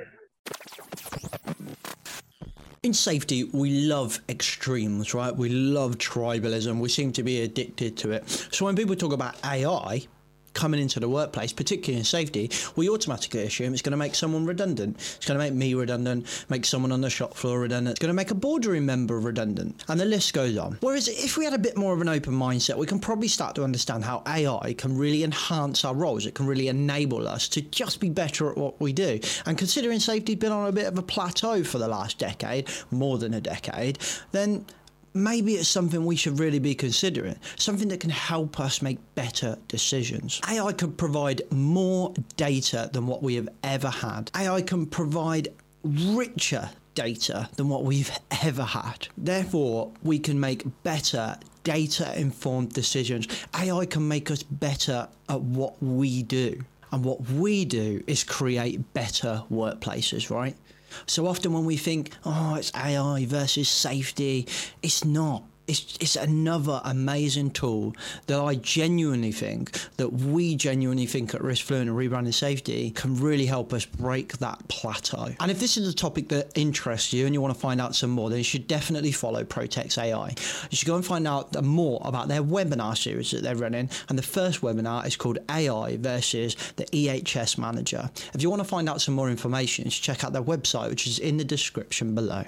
In safety, we love extremes, right? We love tribalism. We seem to be addicted to it. So when people talk about A I coming into the workplace, particularly in safety, we automatically assume it's going to make someone redundant. It's going to make me redundant, make someone on the shop floor redundant. It's going to make a boardroom member redundant. And the list goes on. Whereas if we had a bit more of an open mindset, we can probably start to understand how A I can really enhance our roles. It can really enable us to just be better at what we do. And considering safety's been on a bit of a plateau for the last decade, more than a decade, then maybe it's something we should really be considering, something that can help us make better decisions. A I can provide more data than what we have ever had. A I can provide richer data than what we've ever had. Therefore, we can make better data-informed decisions. A I can make us better at what we do. And what we do is create better workplaces, right? So often when we think, oh, it's A I versus safety, it's not. It's, it's another amazing tool that I genuinely think, that we genuinely think at Risk Fluent and Rebranding Safety can really help us break that plateau. And if this is a topic that interests you and you want to find out some more, then you should definitely follow Protex A I. You should go and find out more about their webinar series that they're running. And the first webinar is called A I versus the E H S Manager. If you want to find out some more information, you should check out their website, which is in the description below.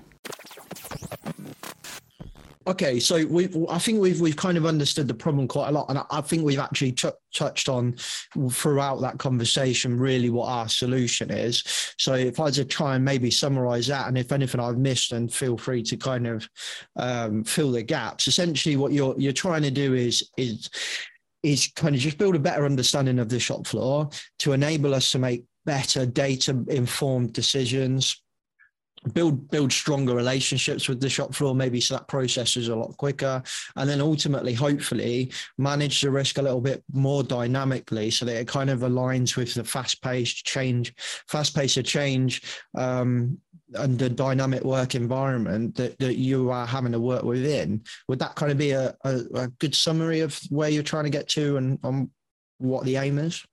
Okay, so we I think we've we've kind of understood the problem quite a lot, and I think we've actually t- touched on throughout that conversation really what our solution is. So if I was to try and maybe summarize that, and if anything I've missed, then feel free to kind of um, fill the gaps. Essentially, what you're you're trying to do is is is kind of just build a better understanding of the shop floor to enable us to make better data-informed decisions. Build build stronger relationships with the shop floor, maybe so that process is a lot quicker, and then ultimately, hopefully, manage the risk a little bit more dynamically so that it kind of aligns with the fast-paced change, fast pace of change, um, and the dynamic work environment that, that you are having to work within. Would that kind of be a, a, a good summary of where you're trying to get to and um, what the aim is?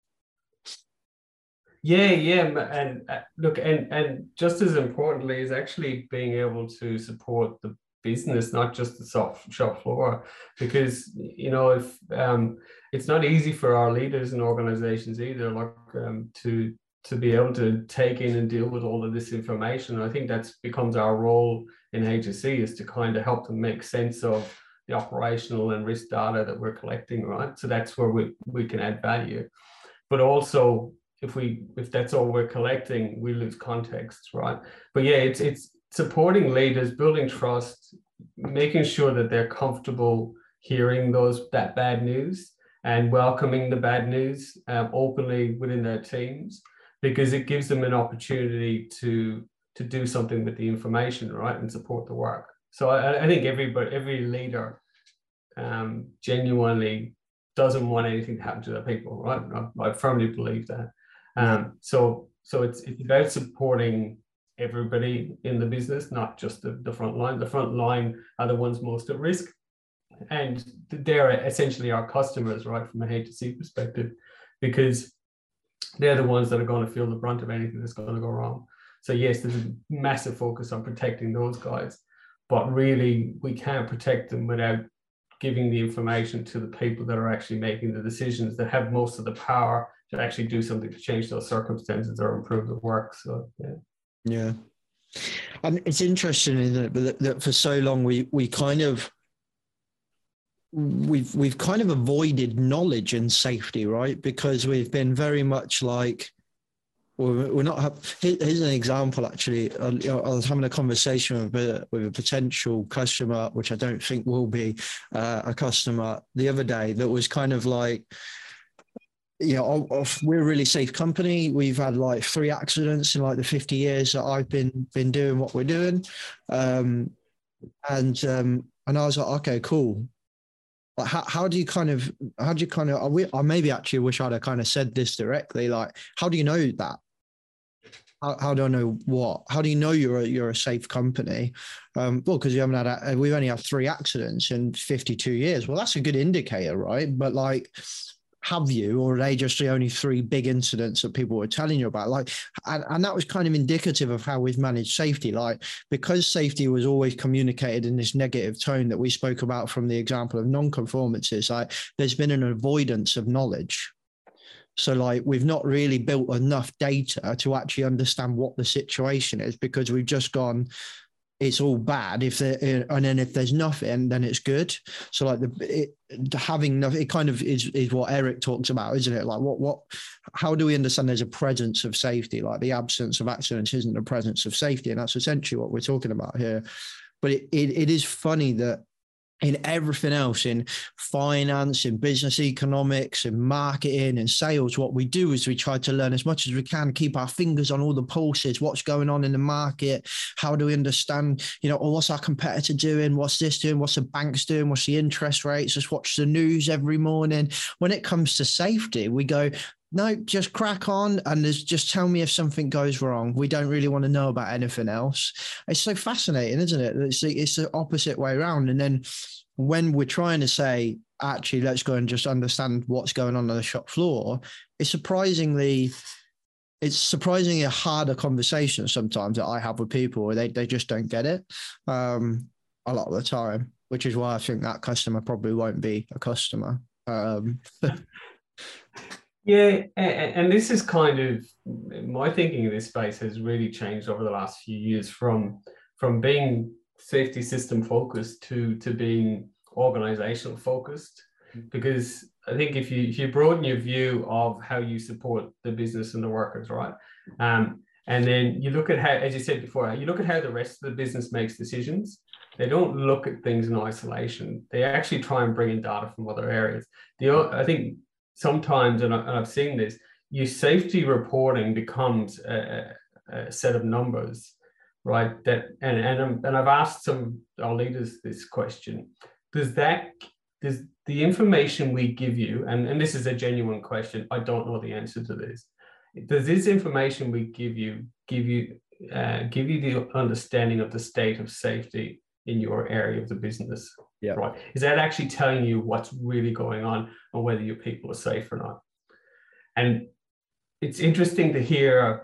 Yeah, yeah, and uh, look, and and just as importantly is actually being able to support the business, not just the shop shop floor, because you know if um, it's not easy for our leaders and organizations either, like um, to to be able to take in and deal with all of this information. And I think that's becomes our role in H S C, is to kind of help them make sense of the operational and risk data that we're collecting, right? So that's where we we can add value, but also, if we if that's all we're collecting, we lose context, right? But yeah, it's it's supporting leaders, building trust, making sure that they're comfortable hearing those that bad news and welcoming the bad news um, openly within their teams, because it gives them an opportunity to to do something with the information, right, and support the work. So I, I think everybody, every leader um, genuinely doesn't want anything to happen to their people, right? I, I firmly believe that. Um, so, so it's it's about supporting everybody in the business, not just the, the front line. The front line are the ones most at risk. And they're essentially our customers, right, from a H S E perspective, because they're the ones that are going to feel the brunt of anything that's going to go wrong. So yes, there's a massive focus on protecting those guys, but really we can't protect them without giving the information to the people that are actually making the decisions, that have most of the power to actually do something to change those circumstances or improve the work. So yeah. Yeah. And it's interesting, isn't it, that, that for so long we we kind of we've we've kind of avoided knowledge and safety, right? Because we've been very much like, well, we're not. Here's an example. Actually, I was having a conversation with a, with a potential customer, which I don't think will be uh, a customer, the other day. That was kind of like, you know, we're a really safe company. We've had like three accidents in like the fifty years that I've been been doing what we're doing, um, and um, and I was like, okay, cool. Like, how how do you kind of how do you kind of? I, I maybe actually wish I'd have kind of said this directly. Like, how do you know that? How, how do I know what? How do you know you're a, you're a safe company? Um, well, because you haven't had a, we've only had three accidents in fifty-two years. Well, that's a good indicator, right? But like, have you, or are they just the only three big incidents that people were telling you about? Like, and, and that was kind of indicative of how we've managed safety. Like, because safety was always communicated in this negative tone that we spoke about from the example of non-conformances, like there's been an avoidance of knowledge. So like we've not really built enough data to actually understand what the situation is, because we've just gone, it's all bad. If there, and then if there's nothing, then it's good. So like the it, having nothing, it kind of is is what Eric talks about, isn't it? Like what what how do we understand there's a presence of safety? Like the absence of accidents isn't the presence of safety, and that's essentially what we're talking about here. But it it, it is funny that in everything else, in finance, in business economics, in marketing, and sales, what we do is we try to learn as much as we can, keep our fingers on all the pulses, what's going on in the market, how do we understand, you know, oh, what's our competitor doing, what's this doing, what's the banks doing, what's the interest rates, just watch the news every morning. When it comes to safety, we go, no, just crack on and just tell me if something goes wrong. We don't really want to know about anything else. It's so fascinating, isn't it? It's the, it's the opposite way around. And then when we're trying to say, actually, let's go and just understand what's going on on the shop floor, it's surprisingly, it's surprisingly a harder conversation sometimes that I have with people where they, they just don't get it um, a lot of the time, which is why I think that customer probably won't be a customer. Um, Yeah, and this is kind of, my thinking in this space has really changed over the last few years from, from being safety system focused to, to being organizational focused. Because I think if you, if you broaden your view of how you support the business and the workers, right? Um, and then you look at how, as you said before, you look at how the rest of the business makes decisions. They don't look at things in isolation. They actually try and bring in data from other areas. The, I think, sometimes, and, I, and I've seen this, your safety reporting becomes a, a set of numbers, right? That and and, and I've asked some of our leaders this question: Does that does the information we give you, and, and this is a genuine question, I don't know the answer to this. Does this information we give you give you uh, give you the understanding of the state of safety in your area of the business? Yeah. Right. Is that actually telling you what's really going on and whether your people are safe or not? And it's interesting to hear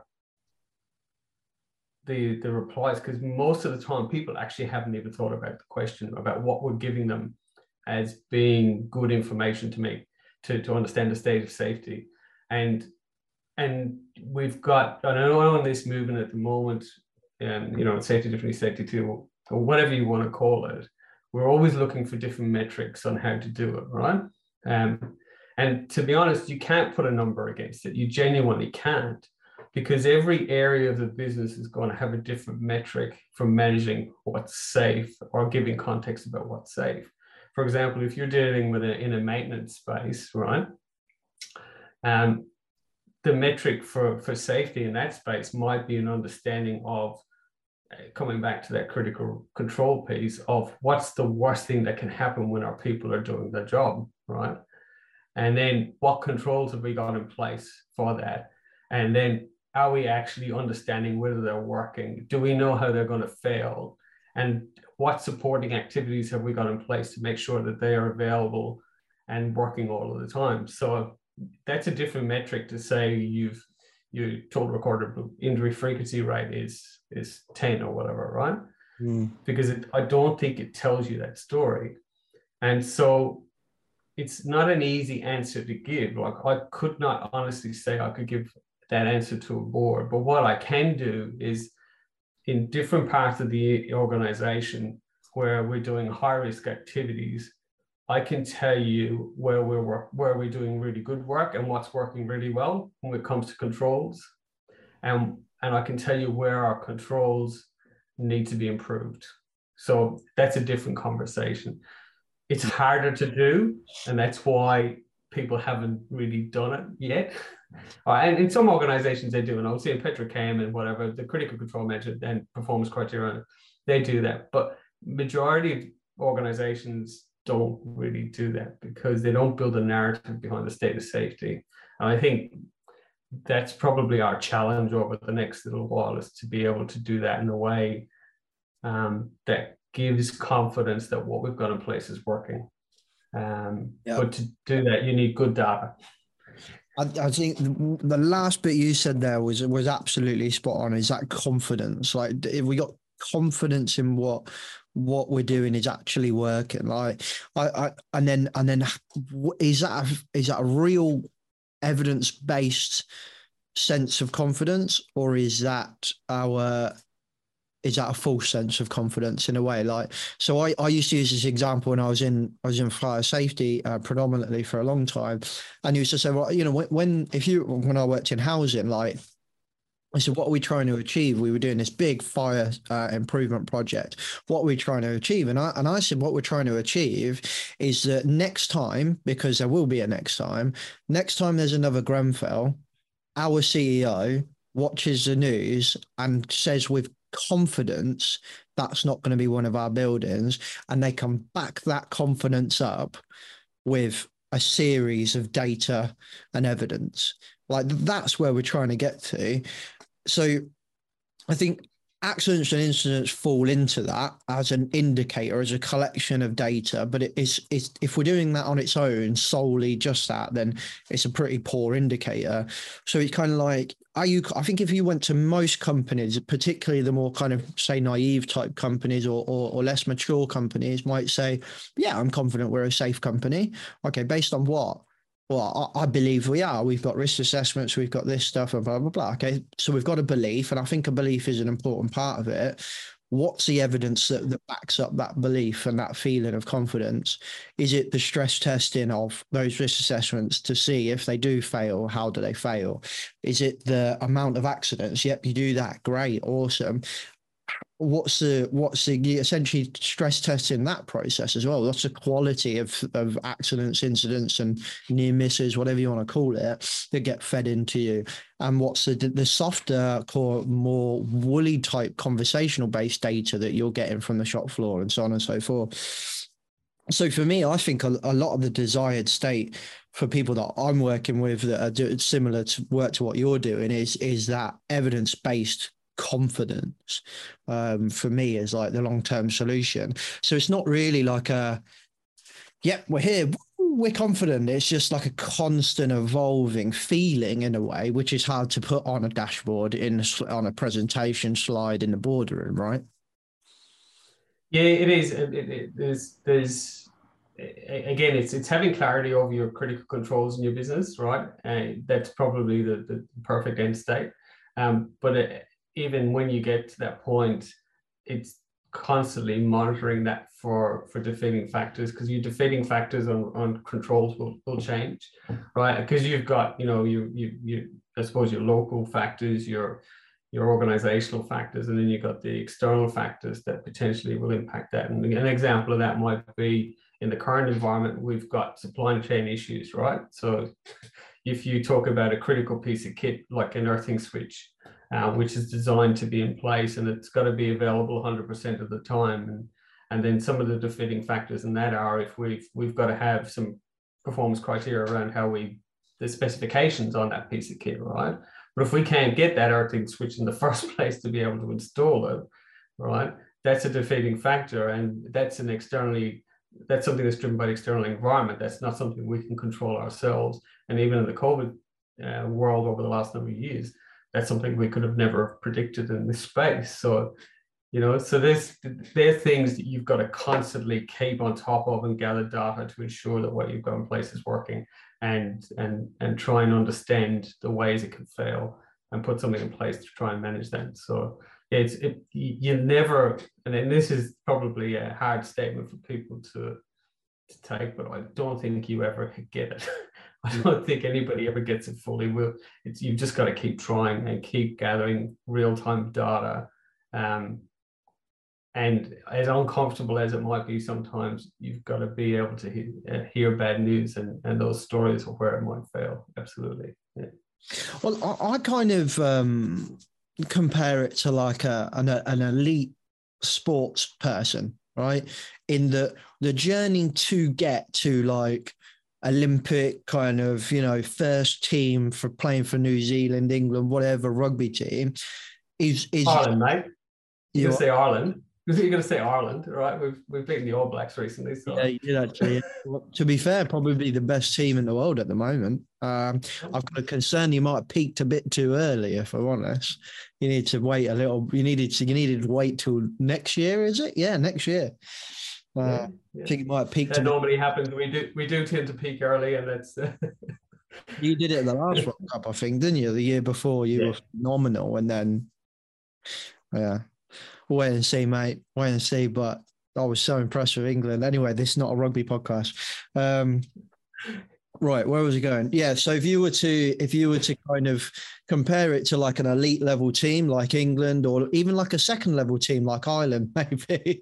the, the replies, because most of the time people actually haven't even thought about the question about what we're giving them as being good information to make to, to understand the state of safety. And and we've got, I know in this movement at the moment, and you know, safety differently, safety two, or whatever you want to call it, we're always looking for different metrics on how to do it, right? Um, and to be honest, you can't put a number against it. You genuinely can't, because every area of the business is going to have a different metric for managing what's safe or giving context about what's safe. For example, if you're dealing with a, in a maintenance space, right? Um, the metric for, for safety in that space might be an understanding of, coming back to that critical control piece of what's the worst thing that can happen when our people are doing their job, right? And then what controls have we got in place for that? And then are we actually understanding whether they're working? Do we know how they're going to fail? And what supporting activities have we got in place to make sure that they are available and working all of the time? So that's a different metric to say you've your total recorded injury frequency rate is is ten or whatever, right? Mm. Because it, I don't think it tells you that story. And so it's not an easy answer to give. Like, I could not honestly say I could give that answer to a board, but what I can do is in different parts of the organization where we're doing high risk activities, I can tell you where we're work, where we're doing really good work and what's working really well when it comes to controls. And, and I can tell you where our controls need to be improved. So that's a different conversation. It's harder to do, and that's why people haven't really done it yet. Uh, and in some organizations they do, and I'll see in Petrochem and whatever, the critical control measure and performance criteria, they do that. But majority of organizations don't really do that because they don't build a narrative behind the state of safety. And I think that's probably our challenge over the next little while, is to be able to do that in a way um, that gives confidence that what we've got in place is working. Um, yep. But to do that, you need good data. I, I think the last bit you said there was was absolutely spot on. Is that confidence? Like, if we got confidence in what what we're doing is actually working, like, I, I and then and then is that a, is that a real evidence based sense of confidence, or is that our is that a false sense of confidence in a way? Like, so I, I used to use this example when I was in, I was in fire safety uh, predominantly for a long time. And used to say, well, you know, when, when, if you, when I worked in housing, like, I said, what are we trying to achieve? We were doing this big fire uh, improvement project. What are we trying to achieve? And I, and I said, what we're trying to achieve is that next time, because there will be a next time, next time there's another Grenfell, our C E O watches the news and says with confidence that's not going to be one of our buildings, and they can back that confidence up with a series of data and evidence. Like, that's where we're trying to get to. So I think accidents and incidents fall into that as an indicator, as a collection of data, but it is, it's, if we're doing that on its own, solely just that, then it's a pretty poor indicator. So it's kind of like, are you, I think if you went to most companies, particularly the more kind of, say, naive type companies or, or, or less mature companies, might say, yeah, I'm confident we're a safe company. Okay, based on what? Well, I, I believe we are. We've got risk assessments, we've got this stuff and blah, blah, blah. Okay, so we've got a belief, and I think a belief is an important part of it. What's the evidence that, that backs up that belief and that feeling of confidence? Is it the stress testing of those risk assessments to see if they do fail, how do they fail? Is it the amount of accidents? Yep, you do that. Great, awesome. What's the what's the essentially stress testing that process as well? What's the quality of, of accidents, incidents, and near misses, whatever you want to call it, that get fed into you? And what's the the softer, core, more woolly type conversational based data that you're getting from the shop floor, and so on and so forth. So for me, I think a, a lot of the desired state for people that I'm working with that are do, similar to work to what you're doing is is that evidence based confidence um for me is like the long-term solution. So it's not really like a yep, we're here, we're confident. It's just like a constant evolving feeling in a way, which is hard to put on a dashboard, in on a presentation slide in the boardroom, right? Yeah, it is. It, it, there's there's again, it's it's having clarity over your critical controls in your business, right? And that's probably the, the perfect end state. Um, but it, even when you get to that point, it's constantly monitoring that for, for defeating factors, because your defeating factors on, on controls will, will change, right? Because you've got, you know, you, you, you, I suppose your local factors, your, your organizational factors, and then you've got the external factors that potentially will impact that. And an example of that might be in the current environment, we've got supply chain issues, right? So if you talk about a critical piece of kit, like an earthing switch, Uh, which is designed to be in place, and it's got to be available one hundred percent of the time. And, and then some of the defeating factors in that are if we've, we've got to have some performance criteria around how we, the specifications on that piece of kit, right? But if we can't get that earthing switch in the first place to be able to install it, right, that's a defeating factor. And that's an externally, that's something that's driven by the external environment. That's not something we can control ourselves. And even in the COVID uh, world over the last number of years, that's something we could have never predicted in this space. So, you know, so there's, there's things that you've got to constantly keep on top of and gather data to ensure that what you've got in place is working, and, and, and try and understand the ways it can fail and put something in place to try and manage that. So it's, it, you never, and then this is probably a hard statement for people to, to take, but I don't think you ever get it. I don't think anybody ever gets it fully. Will it's you've just got to keep trying and keep gathering real-time data. Um, and as uncomfortable as it might be sometimes, you've got to be able to hear, uh, hear bad news and, and those stories of where it might fail. Absolutely. Yeah. Well, I, I kind of um, compare it to like a, an, an elite sports person, right? In the the journey to get to like Olympic kind of, you know, first team for playing for New Zealand, England, whatever rugby team is is Ireland, mate. You're you gonna say Ireland. You're gonna say Ireland, right? We've we've beaten the All Blacks recently. So yeah, you did actually. Well, to be fair, probably the best team in the world at the moment. Um, I've got a concern you might have peaked a bit too early, if I'm honest. You need to wait a little. You needed to. You needed to wait till next year, is it? Yeah, next year. Uh, yeah, yeah. I think it might have peaked. That normally happens. We do we do tend to peak early, and that's. Uh... You did it in the last World Cup, I think, didn't you? The year before, you yeah. were phenomenal, and then, yeah, wait and see, mate. Wait and see. But I was so impressed with England. Anyway, this is not a rugby podcast. Um, right, where was it going? Yeah, so if you were to if you were to kind of compare it to like an elite level team like England, or even like a second level team like Ireland, maybe.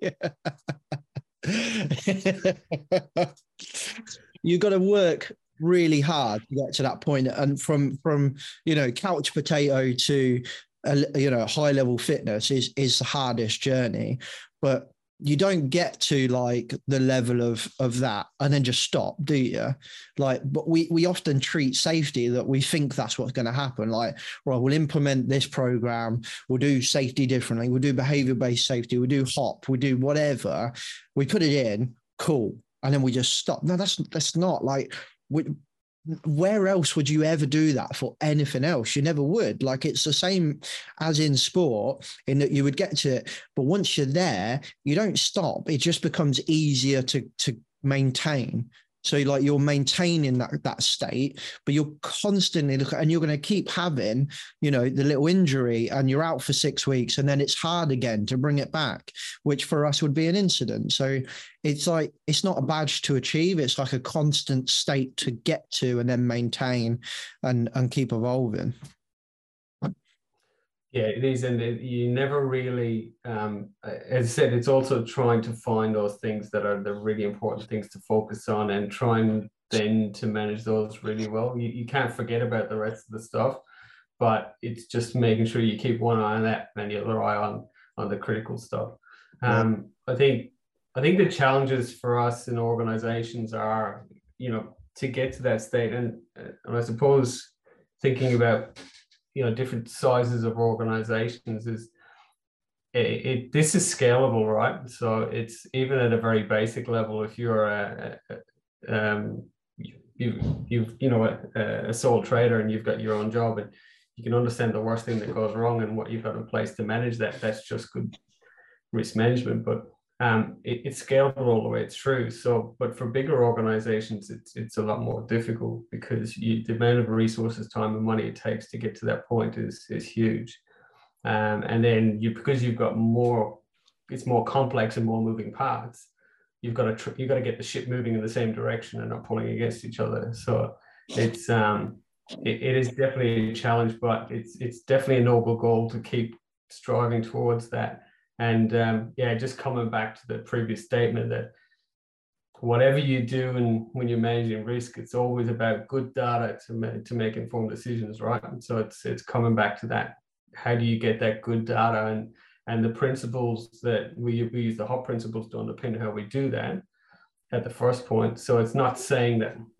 You got to work really hard to get to that point, and from from you know couch potato to a, you know high level fitness is is the hardest journey, but you don't get to like the level of of that and then just stop, do you? Like, but we we often treat safety that we think that's what's going to happen. Like, well, we'll implement this program, we'll do safety differently, we'll do behavior based safety, we'll do HOP, we'll do whatever. We put it in, cool, and then we just stop. No, that's that's not like. We, where else would you ever do that for anything else? You never would. Like, it's the same as in sport in that you would get to it, but once you're there, you don't stop. It just becomes easier to to maintain. So like you're maintaining that, that state, but you're constantly looking, and you're going to keep having, you know, the little injury, and you're out for six weeks and then it's hard again to bring it back, which for us would be an incident. So it's like, it's not a badge to achieve. It's like a constant state to get to and then maintain and, and keep evolving. Yeah, it is. And you never really, um, as I said, it's also trying to find those things that are the really important things to focus on, and trying then to manage those really well. You, you can't forget about the rest of the stuff, but it's just making sure you keep one eye on that and the other eye on, on the critical stuff. Um, yeah. I think, I think the challenges for us in organizations are, you know, to get to that state. And, and I suppose thinking about, you know, different sizes of organizations is it, it this is scalable, right? So it's even at a very basic level. If you're a, a um you you've you know a, a sole trader and you've got your own job, and you can understand the worst thing that goes wrong and what you've got in place to manage that. That's just good risk management. But um it, it's scalable all the way through. So but for bigger organizations, it's it's a lot more difficult, because you, the amount of resources, time and money it takes to get to that point is is huge. Um and then you because you've got more, it's more complex and more moving parts, you've got to tr- you've got to get the ship moving in the same direction and not pulling against each other. So it's um it, it is definitely a challenge, but it's it's definitely a noble goal to keep striving towards that. And um, yeah, just coming back to the previous statement that whatever you do and when you're managing risk, it's always about good data to make, to make informed decisions, right? And so it's it's coming back to that. How do you get that good data, and and the principles that we, we use the HOP principles to underpin how we do that at the first point. So it's not saying that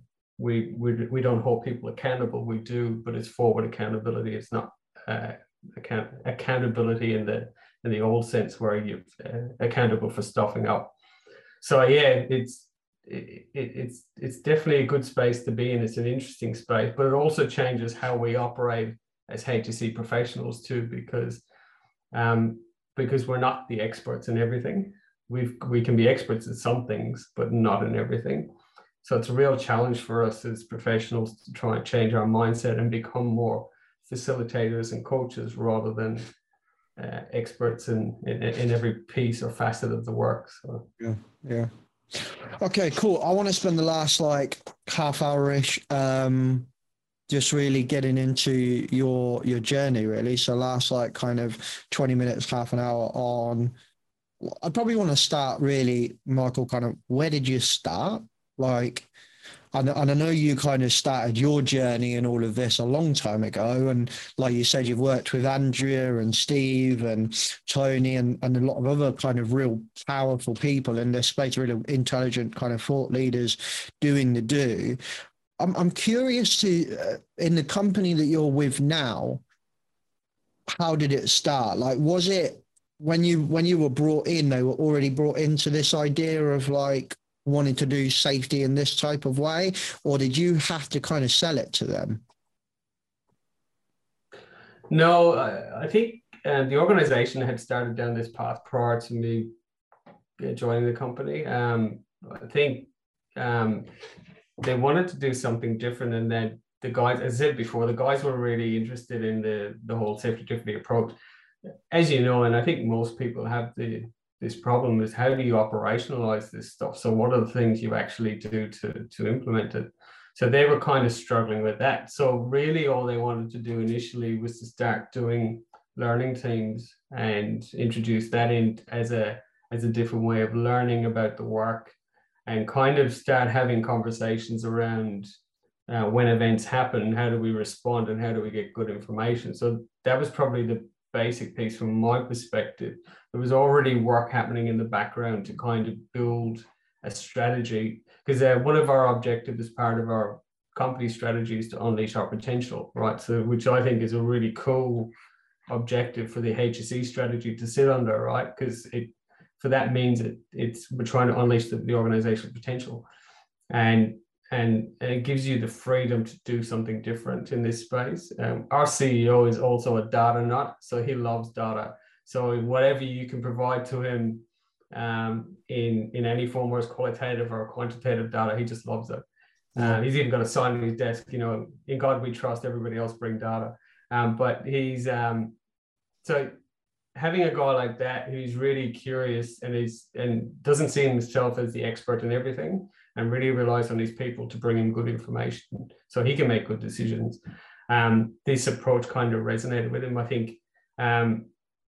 we we we don't hold people accountable. We do, but it's forward accountability. It's not uh, account accountability in the in the old sense where you're uh, accountable for stuffing up. So yeah, it's it, it, it's it's definitely a good space to be in. It's an interesting space, but it also changes how we operate as H S E professionals too, because um, because we're not the experts in everything. We've we can be experts at some things, but not in everything. So it's a real challenge for us as professionals to try and change our mindset and become more facilitators and coaches rather than uh, experts in, in in every piece or facet of the work. So yeah, yeah. Okay, cool. I want to spend the last like half hour-ish um, just really getting into your your journey, really. So last like kind of twenty minutes, half an hour on. I probably want to start really, Michael, kind of where did you start? Like, and, and I know you kind of started your journey and all of this a long time ago. And like you said, you've worked with Andrea and Steve and Tony and, and a lot of other kind of real powerful people in this space, really intelligent kind of thought leaders doing the do. I'm, I'm curious to, uh, in the company that you're with now, how did it start? Like, was it when you, when you were brought in, they were already brought into this idea of like, wanting to do safety in this type of way, or did you have to kind of sell it to them? No, I, I think uh, the organization had started down this path prior to me joining the company. Um, I think um, they wanted to do something different, and then the guys, as I said before, the guys were really interested in the, the whole safety differently approach. As you know, and I think most people have the this problem is how do you operationalize this stuff? So what are the things you actually do to, to implement it? So they were kind of struggling with that. So really all they wanted to do initially was to start doing learning teams and introduce that in as a, as a different way of learning about the work and kind of start having conversations around uh, when events happen, how do we respond and how do we get good information? So that was probably the basic piece from my perspective. There was already work happening in the background to kind of build a strategy, because uh, one of our objectives as part of our company strategy is to unleash our potential, right? So, which I think is a really cool objective for the H S E strategy to sit under, right? Because it, for that means it, it's we're trying to unleash the, the organizational potential, and and it gives you the freedom to do something different in this space. Um, our C E O is also a data nut, so he loves data. So whatever you can provide to him um, in, in any form, whether it's qualitative or quantitative data, he just loves it. Um, he's even got a sign on his desk, you know, in God we trust, everybody else bring data. Um, but he's, um, so having a guy like that who's really curious and is and doesn't see himself as the expert in everything and really relies on these people to bring him good information so he can make good decisions. Um, this approach kind of resonated with him, I think. Um,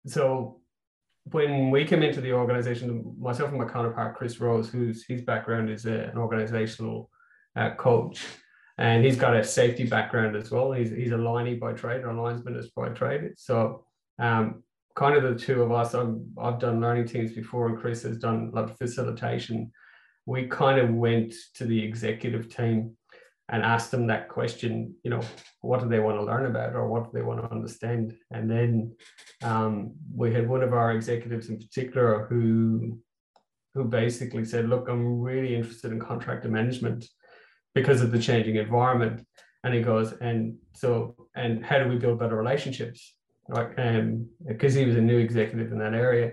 so when we came into the organization, myself and my counterpart, Chris Rose, whose his background is a, an organizational uh, coach, and he's got a safety background as well. He's, he's a liney by trade, or linesman by trade. So um, kind of the two of us, I've, I've done learning teams before, and Chris has done a lot of facilitation. We kind of went to the executive team and asked them that question, you know, what do they want to learn about or what do they want to understand? And then um, we had one of our executives in particular who, who basically said, look, I'm really interested in contractor management because of the changing environment. And he goes, and so, and how do we build better relationships? Like, um, because he was a new executive in that area.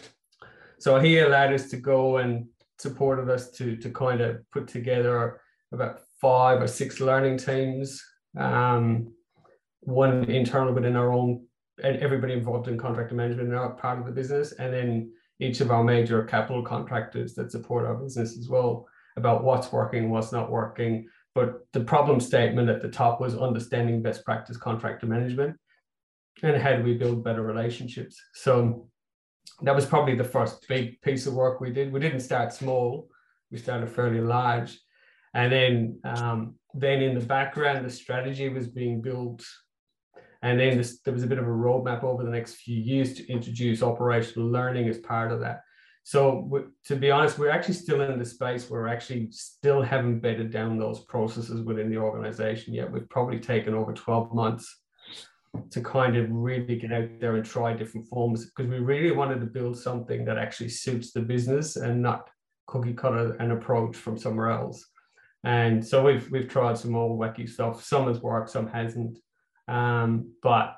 So he allowed us to go and supported us to, to kind of put together about five or six learning teams, um, one internal within our own, and everybody involved in contractor management in our part of the business, and then each of our major capital contractors that support our business as well, about what's working, what's not working. But the problem statement at the top was understanding best practice contractor management and how do we build better relationships. So that was probably the first big piece of work we did. We didn't start small, we started fairly large. And then, um, then in the background, the strategy was being built. And then this, there was a bit of a roadmap over the next few years to introduce operational learning as part of that. So we, to be honest, we're actually still in the space where we actually still haven't bedded down those processes within the organization yet. We've probably taken over twelve months to kind of really get out there and try different forms, because we really wanted to build something that actually suits the business and not cookie cutter an approach from somewhere else. And so we've we've tried some more wacky stuff. Some has worked, some hasn't. Um, but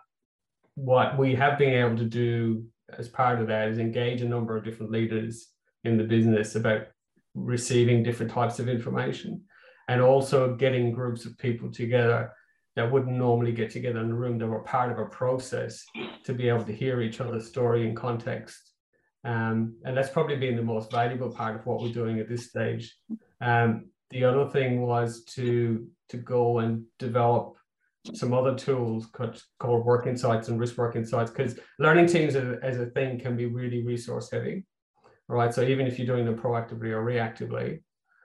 what we have been able to do as part of that is engage a number of different leaders in the business about receiving different types of information, and also getting groups of people together that wouldn't normally get together in a room, that were part of a process, to be able to hear each other's story and context. Um, and that's probably been the most valuable part of what we're doing at this stage. Um, the other thing was to, to go and develop some other tools called work insights and risk work insights, because learning teams as, as a thing can be really resource heavy, right? So even if you're doing them proactively or reactively,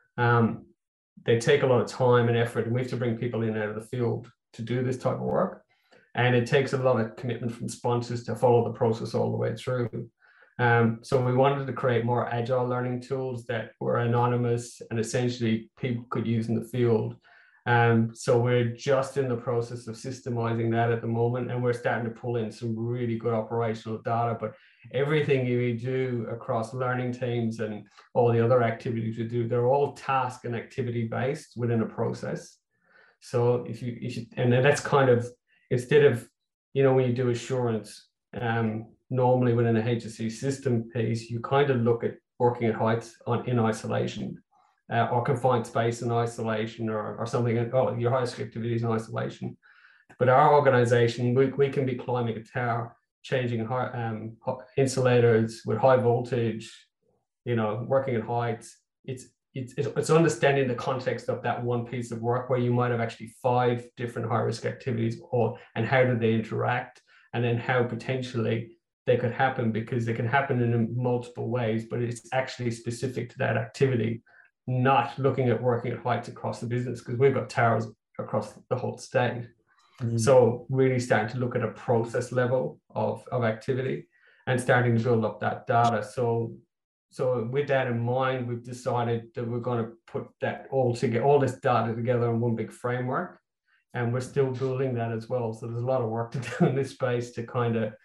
um, they take a lot of time and effort, and we have to bring people in out of the field to do this type of work. And it takes a lot of commitment from sponsors to follow the process all the way through. Um, so we wanted to create more agile learning tools that were anonymous and essentially people could use in the field. Um, so we're just in the process of systemizing that at the moment, and we're starting to pull in some really good operational data. But everything we do across learning teams and all the other activities we do, they're all task and activity based within a process. So if you, if you and then that's kind of, instead of, you know, when you do assurance, um, normally within a H S C system piece, you kind of look at working at heights on in isolation. Uh, or confined space in isolation, or, or something, oh, your highest activities in isolation. But our organization, we, we can be climbing a tower, changing high, um, insulators with high voltage, you know, working at heights. It's, it's, it's understanding the context of that one piece of work where you might have actually five different high risk activities, or, and how do they interact, and then how potentially they could happen, because they can happen in multiple ways, but it's actually specific to that activity. Not looking at working at heights across the business, because we've got towers across the whole state. Mm. So really starting to look at a process level of, of activity and starting to build up that data. So, so with that in mind, we've decided that we're going to put that all together, all this data together in one big framework. And we're still building that as well. So there's a lot of work to do in this space to kind of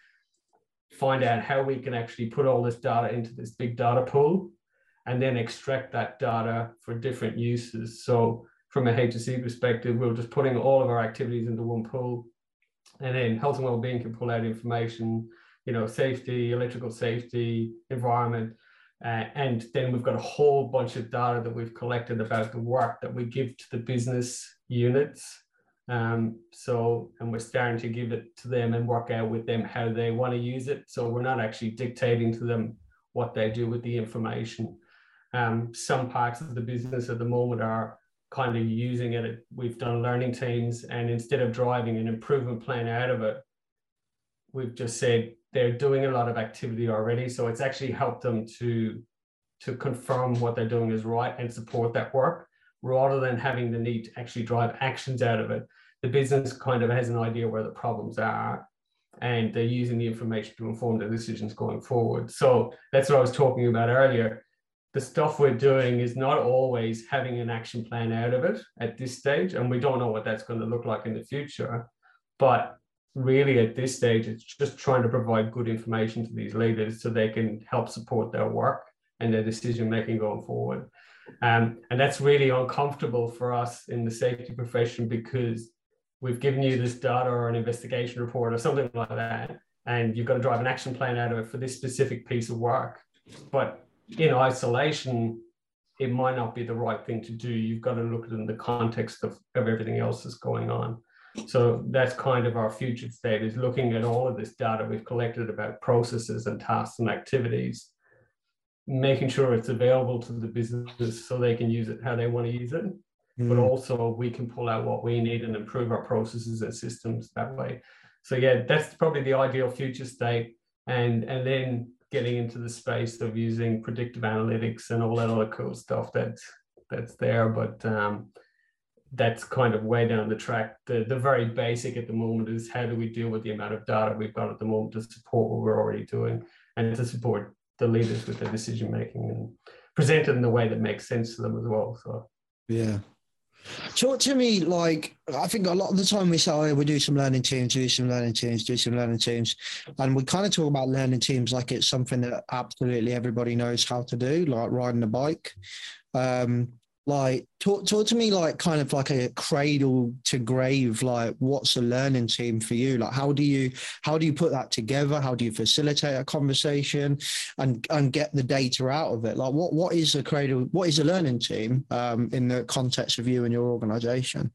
find out how we can actually put all this data into this big data pool, and then extract that data for different uses. So from a H S C perspective, we're just putting all of our activities into one pool, and then health and wellbeing can pull out information, you know, safety, electrical safety, environment. Uh, and then we've got a whole bunch of data that we've collected about the work that we give to the business units. Um, so, and we're starting to give it to them and work out with them how they want to use it. So we're not actually dictating to them what they do with the information. Um, some parts of the business at the moment are kind of using it. We've done learning teams, and instead of driving an improvement plan out of it, we've just said they're doing a lot of activity already. So it's actually helped them to, to confirm what they're doing is right and support that work, rather than having the need to actually drive actions out of it. The business kind of has an idea where the problems are, and they're using the information to inform their decisions going forward. So that's what I was talking about earlier. The stuff we're doing is not always having an action plan out of it at this stage, and we don't know what that's going to look like in the future. But really at this stage, it's just trying to provide good information to these leaders so they can help support their work and their decision-making going forward. Um, and that's really uncomfortable for us in the safety profession, because we've given you this data or an investigation report or something like that, and you've got to drive an action plan out of it for this specific piece of work. But in isolation, it might not be the right thing to do. You've got to look at it in the context of, of everything else that's going on. So that's kind of our future state, is looking at all of this data we've collected about processes and tasks and activities, making sure it's available to the business so they can use it how they want to use it. Mm. But also we can pull out what we need and improve our processes and systems that way. So yeah, that's probably the ideal future state. And, and then getting into the space of using predictive analytics and all that other cool stuff that's, that's there. But um, that's kind of way down the track. The, the very basic at the moment is, how do we deal with the amount of data we've got at the moment to support what we're already doing and to support the leaders with the decision making and present it in a way that makes sense to them as well. So yeah. Talk to me, like, I think a lot of the time we say, oh, we do some learning teams, do some learning teams, do some learning teams. And we kind of talk about learning teams like it's something that absolutely everybody knows how to do, like riding a bike. Um, like, talk, talk to me like kind of like a cradle to grave, like what's a learning team for you? Like, how do you, how do you put that together? How do you facilitate a conversation and, and get the data out of it? Like what, what is a cradle, what is a learning team um, in the context of you and your organization?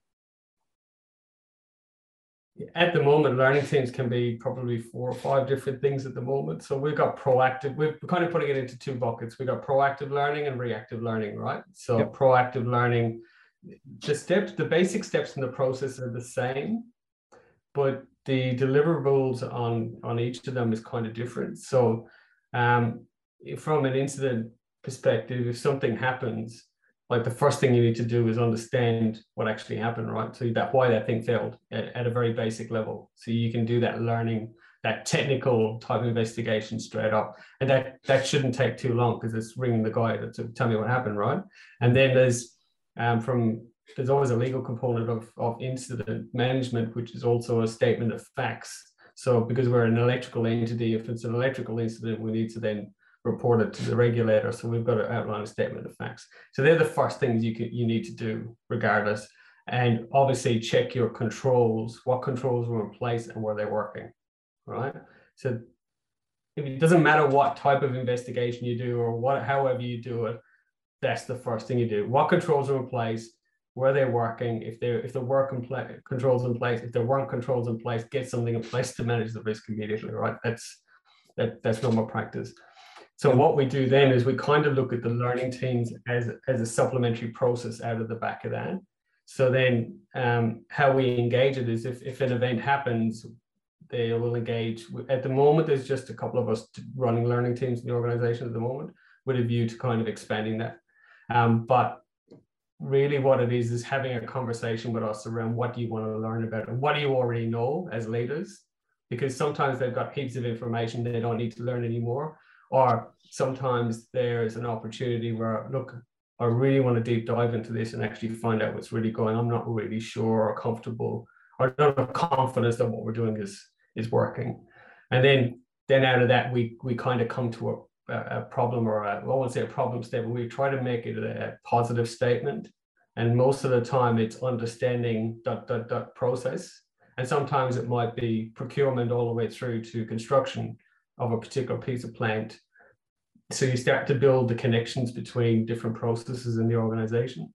at the moment, learning teams can be probably four or five different things at the moment. So we've got proactive, we're kind of putting it into two buckets. We've got proactive learning and reactive learning, right? So yep. Proactive learning, the steps, the basic steps in the process are the same, but the deliverables on, on each of them is kind of different. So um, from an incident perspective, if something happens, like the first thing you need to do is understand what actually happened, right? So that why that thing failed at, at a very basic level. So you can do that learning, that technical type of investigation straight up. And that, that shouldn't take too long because it's ringing the guy to, to tell me what happened, right? And then there's um, from, there's always a legal component of, of incident management, which is also a statement of facts. So because we're an electrical entity, if it's an electrical incident, we need to then report it to the regulator. So we've got to outline a statement of facts. So they're the first things you can, you need to do regardless. And obviously check your controls, what controls were in place and were they working, right? So it doesn't matter what type of investigation you do or what, however you do it, that's the first thing you do. What controls are in place? Were they working? If there if there were compl- controls in place, if there weren't controls in place, get something in place to manage the risk immediately, right? That's that that's normal practice. So what we do then is we kind of look at the learning teams as, as a supplementary process out of the back of that. So then um, how we engage it is if, if an event happens, they will engage. At the moment, there's just a couple of us running learning teams in the organization at the moment with a view to kind of expanding that. Um, but really what it is, is having a conversation with us around what do you want to learn about and what do you already know as leaders? Because sometimes they've got heaps of information they don't need to learn anymore. Or sometimes there's an opportunity where, look, I really want to deep dive into this and actually find out what's really going on. I'm not really sure or comfortable or don't have confidence that what we're doing is, is working. And then, then out of that, we, we kind of come to a, a problem or a, well, I won't say a problem statement. We try to make it a positive statement. And most of the time it's understanding dot, dot, dot process. And sometimes it might be procurement all the way through to construction of a particular piece of plant. So you start to build the connections between different processes in the organization.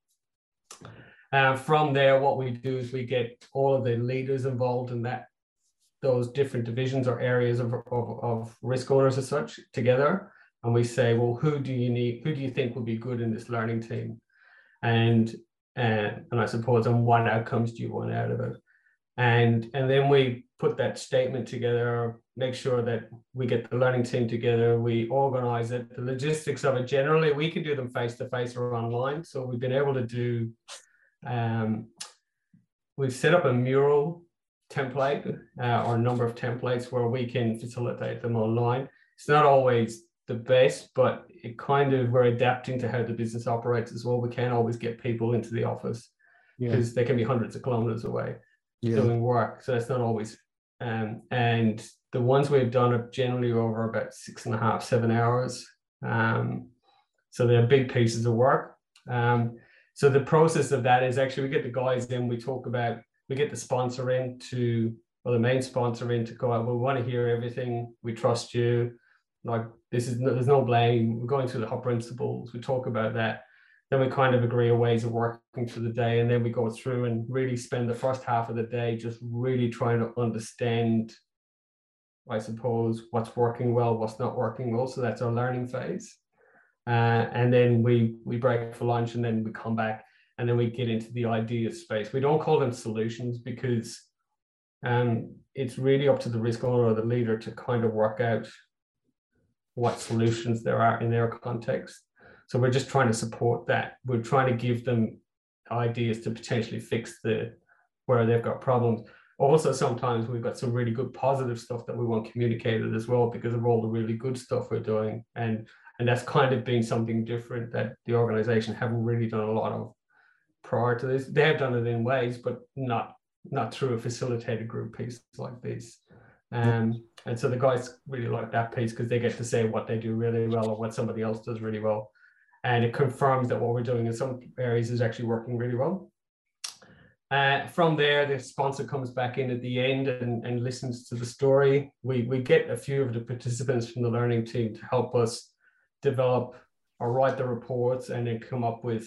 Uh, from there, what we do is we get all of the leaders involved in that, those different divisions or areas of, of, of risk owners as such together. And we say, well, who do you need, who do you think will be good in this learning team? And, and, and I suppose, and what outcomes do you want out of it? And, and then we put that statement together, make sure that we get the learning team together, we organize it. The logistics of it, generally, we can do them face-to-face or online. So we've been able to do, um, we've set up a mural template uh, or a number of templates where we can facilitate them online. It's not always the best, but it kind of, we're adapting to how the business operates as well. We can't always get people into the office because yeah. they can be hundreds of kilometers away. Yeah. Doing work, so that's not always um and the ones we've done are generally over about six and a half seven hours, um so they're big pieces of work. Um so the process of that is actually we get the guys in, we talk about, we get the sponsor in to, or the main sponsor in to go out, well, we want to hear everything, we trust you, like this is no, there's no blame, we're going through the hub principles, we talk about that. Then we kind of agree on ways of working for the day. And then we go through and really spend the first half of the day just really trying to understand, I suppose, what's working well, what's not working well. So that's our learning phase. Uh, and then we, we break for lunch and then we come back and then we get into the idea space. We don't call them solutions because um, it's really up to the risk owner or the leader to kind of work out what solutions there are in their context. So we're just trying to support that. We're trying to give them ideas to potentially fix the where they've got problems. also sometimes we've got some really good positive stuff that we want communicated as well because of all the really good stuff we're doing. And and that's kind of been something different that the organization haven't really done a lot of prior to this. They have done it in ways, but not not through a facilitated group piece like this. Um, and so the guys really like that piece because they get to say what they do really well or what somebody else does really well. And it confirms that what we're doing in some areas is actually working really well. Uh, from there, the sponsor comes back in at the end and, and listens to the story. We, we get a few of the participants from the learning team to help us develop or write the reports and then come up with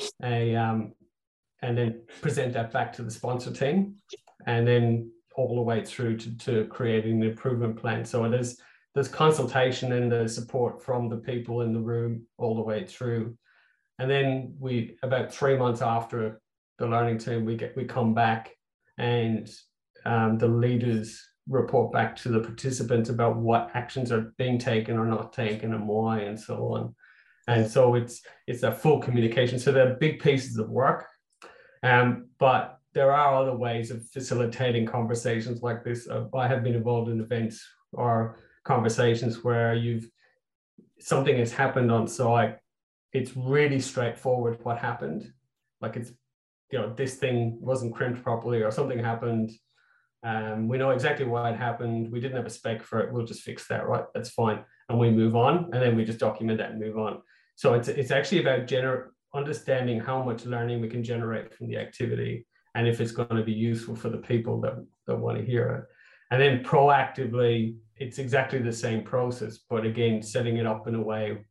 a, um, and then present that back to the sponsor team. And then all the way through to, to creating the improvement plan. So it is, there's consultation and the support from the people in the room all the way through. And then we, about three months after the learning team, we get, we come back and um, the leaders report back to the participants about what actions are being taken or not taken and why and so on. And so it's, it's a full communication. So they're big pieces of work, um, but there are other ways of facilitating conversations like this. Uh, I have been involved in events or conversations where you've something has happened on site. It's really straightforward what happened. Like it's, you know, this thing wasn't crimped properly or something happened. Um, we know exactly why it happened. We didn't have a spec for it. We'll just fix that, right? That's fine. And we move on, and then we just document that and move on. So it's it's actually about gener- understanding how much learning we can generate from the activity, and if it's going to be useful for the people that, that want to hear it. And then proactively, it's exactly the same process, but again, setting it up in a way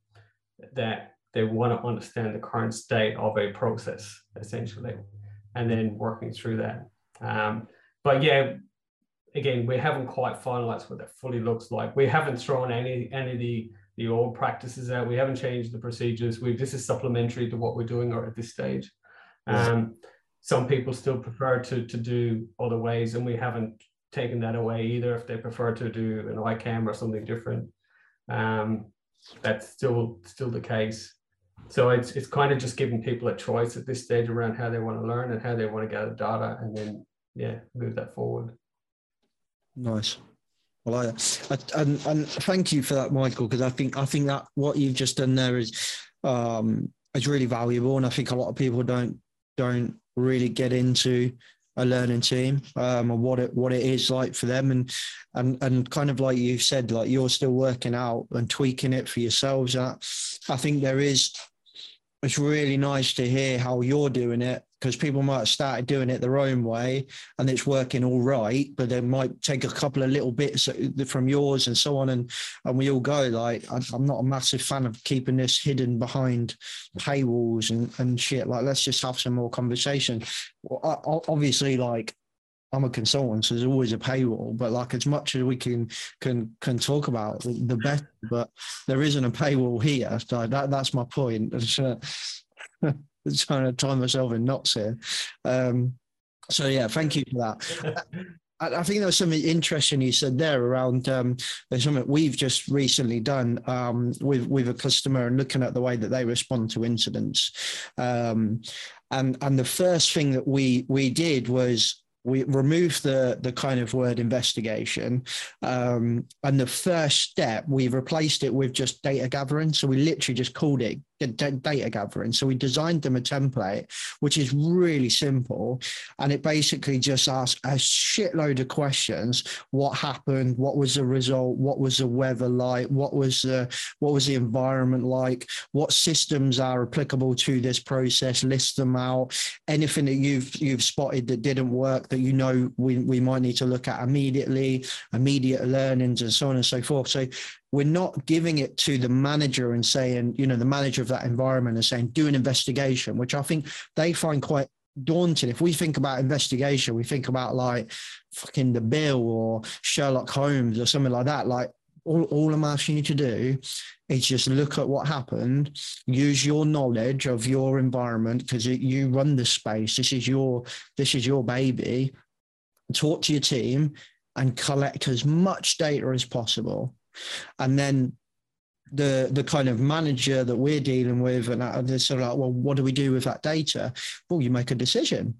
that they want to understand the current state of a process, essentially, and then working through that. Um, but yeah, again, we haven't quite finalized what that fully looks like. We haven't thrown any, any of the, the old practices out. We haven't changed the procedures. We, this is supplementary to what we're doing at this stage. Um, Some people still prefer to, to do other ways, and we haven't taken that away either. If they prefer to do an I CAM or something different, um, that's still still the case. So it's it's kind of just giving people a choice at this stage around how they want to learn and how they want to gather data, and then yeah, move that forward. Nice. Well, I, I and and thank you for that, Michael, because I think I think that what you've just done there is um, is really valuable, and I think a lot of people don't don't. really get into a learning team um, and what it what it is like for them, and and and kind of like you said, like you're still working out and tweaking it for yourselves. I, I think there is. It's really nice to hear how you're doing it, because people might have started doing it their own way and it's working all right, but they might take a couple of little bits from yours and so on. And, and we all go like, I'm not a massive fan of keeping this hidden behind paywalls and, and shit. Like, let's just have some more conversation. Well, obviously, like, I'm a consultant, so there's always a paywall, but like as much as we can can can talk about, the better. But there isn't a paywall here, so that that's my point. It's, uh, trying to tie myself in knots here. Um, so yeah, thank you for that. I, I think there was something interesting you said there around um, there's something we've just recently done um, with with a customer and looking at the way that they respond to incidents. Um, and and the first thing that we we did was we removed the, the kind of word investigation. Um, and the first step, we replaced it with just data gathering. So we literally just called it data gathering. So we designed them a template, which is really simple. And it basically just asks a shitload of questions. What happened? What was the result? What was the weather like? What was the, what was the environment like? What systems are applicable to this process? List them out. Anything that you've, you've spotted that didn't work that you know we, we might need to look at immediately, immediate learnings and so on and so forth. So we're not giving it to the manager and saying, you know, the manager of that environment and saying, do an investigation, which I think they find quite daunting. If we think about investigation, we think about like fucking The Bill or Sherlock Holmes or something like that. Like all, all I'm asking you to do is just look at what happened, use your knowledge of your environment, because you run the space. This is your, this is your baby. Talk to your team and collect as much data as possible. And then the the kind of manager that we're dealing with, and they're sort of like, well, what do we do with that data? Well, you make a decision.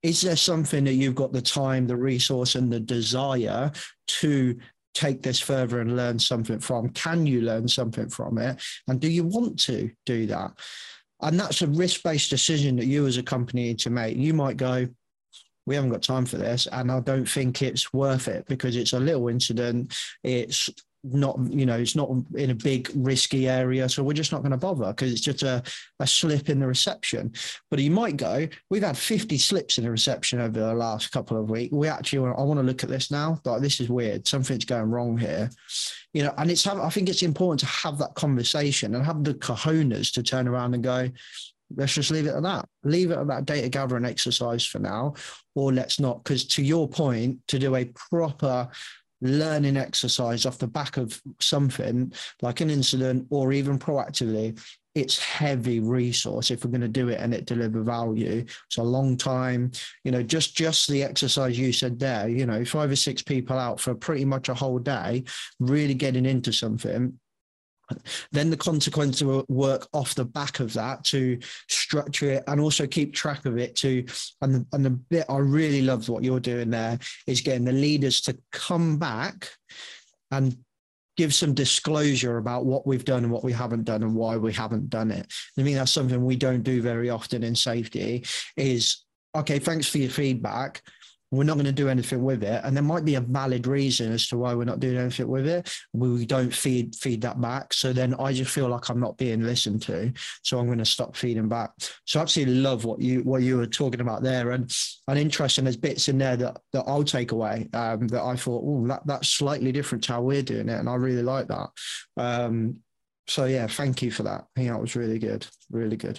is there something that you've got the time, the resource, and the desire to take this further and learn something from? Can you learn something from it? And do you want to do that? And that's a risk-based decision that you as a company need to make. You might go, we haven't got time for this, and I don't think it's worth it because it's a little incident. It's not, you know, it's not in a big risky area. So we're just not going to bother because it's just a, a slip in the reception. But you might go, we've had fifty slips in the reception over the last couple of weeks. We actually, I want to look at this now. Like, this is weird. Something's going wrong here. You know, and it's, I think it's important to have that conversation and have the cojones to turn around and go, let's just leave it at that. Leave it at that data gathering exercise for now, or let's not. Because to your point, to do a proper learning exercise off the back of something like an incident or even proactively, it's heavy resource if we're going to do it and it deliver value. It's a long time, you know, just, just the exercise you said there, you know, five or six people out for pretty much a whole day, really getting into something. Then the consequence will work off the back of that to structure it and also keep track of it too. And the, and the bit I really love what you're doing there is getting the leaders to come back and give some disclosure about what we've done and what we haven't done and why we haven't done it. I mean, that's something we don't do very often in safety is, okay, thanks for your feedback. We're not going to do anything with it. And there might be a valid reason as to why we're not doing anything with it. We don't feed feed that back. So then I just feel like I'm not being listened to. So I'm going to stop feeding back. So I absolutely love what you what you were talking about there. And, and interesting, there's bits in there that, that I'll take away um, that I thought, oh, that, that's slightly different to how we're doing it. And I really like that. Um, so yeah, thank you for that. I think that was really good. Really good.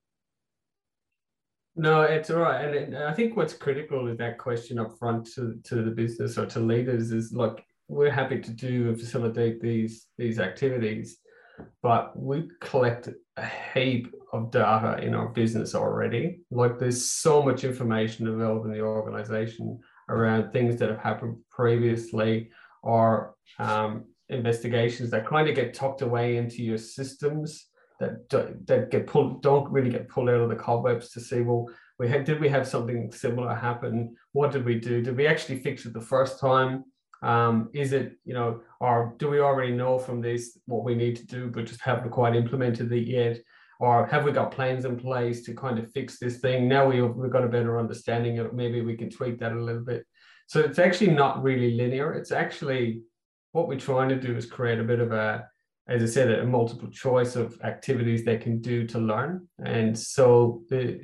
No, it's all right. And it, I think what's critical is that question up front to, to the business or to leaders is, like, we're happy to do and facilitate these, these activities, but we collect a heap of data in our business already. Like, there's so much information available in the organization around things that have happened previously or um, investigations that kind of get tucked away into your systems that that get pulled, don't really get pulled out of the cobwebs to see, well, we had, did we have something similar happen? What did we do? Did we actually fix it the first time? Um, is it, you know, or do we already know from this what we need to do, but just haven't quite implemented it yet? Or have we got plans in place to kind of fix this thing? Now we, we've got a better understanding of it. Maybe we can tweak that a little bit. So it's actually not really linear. It's actually, what we're trying to do is create a bit of a, as I said, a multiple choice of activities they can do to learn. And so the,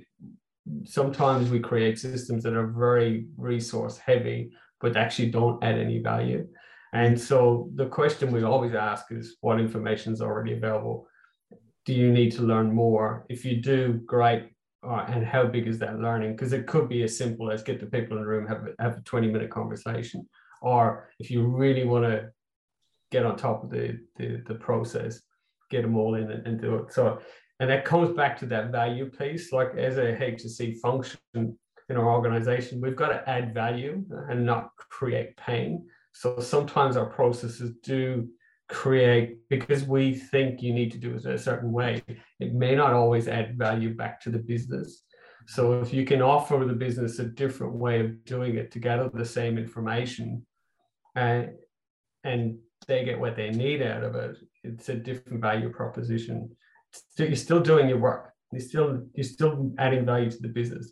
sometimes we create systems that are very resource heavy, but actually don't add any value. And so the question we always ask is, what information is already available? Do you need to learn more? If you do, great. Uh, and how big is that learning? Because it could be as simple as get the people in the room, have, have a twenty minute conversation. Or if you really want to get on top of the, the, the process, get them all in and, and do it. So, and that comes back to that value piece. Like, as a H S C function in our organization, we've got to add value and not create pain. So sometimes our processes do create, because we think you need to do it a certain way, it may not always add value back to the business. So if you can offer the business a different way of doing it to gather the same information and, and they get what they need out of it, it's a different value proposition. You're still doing your work. You're still, you're still adding value to the business.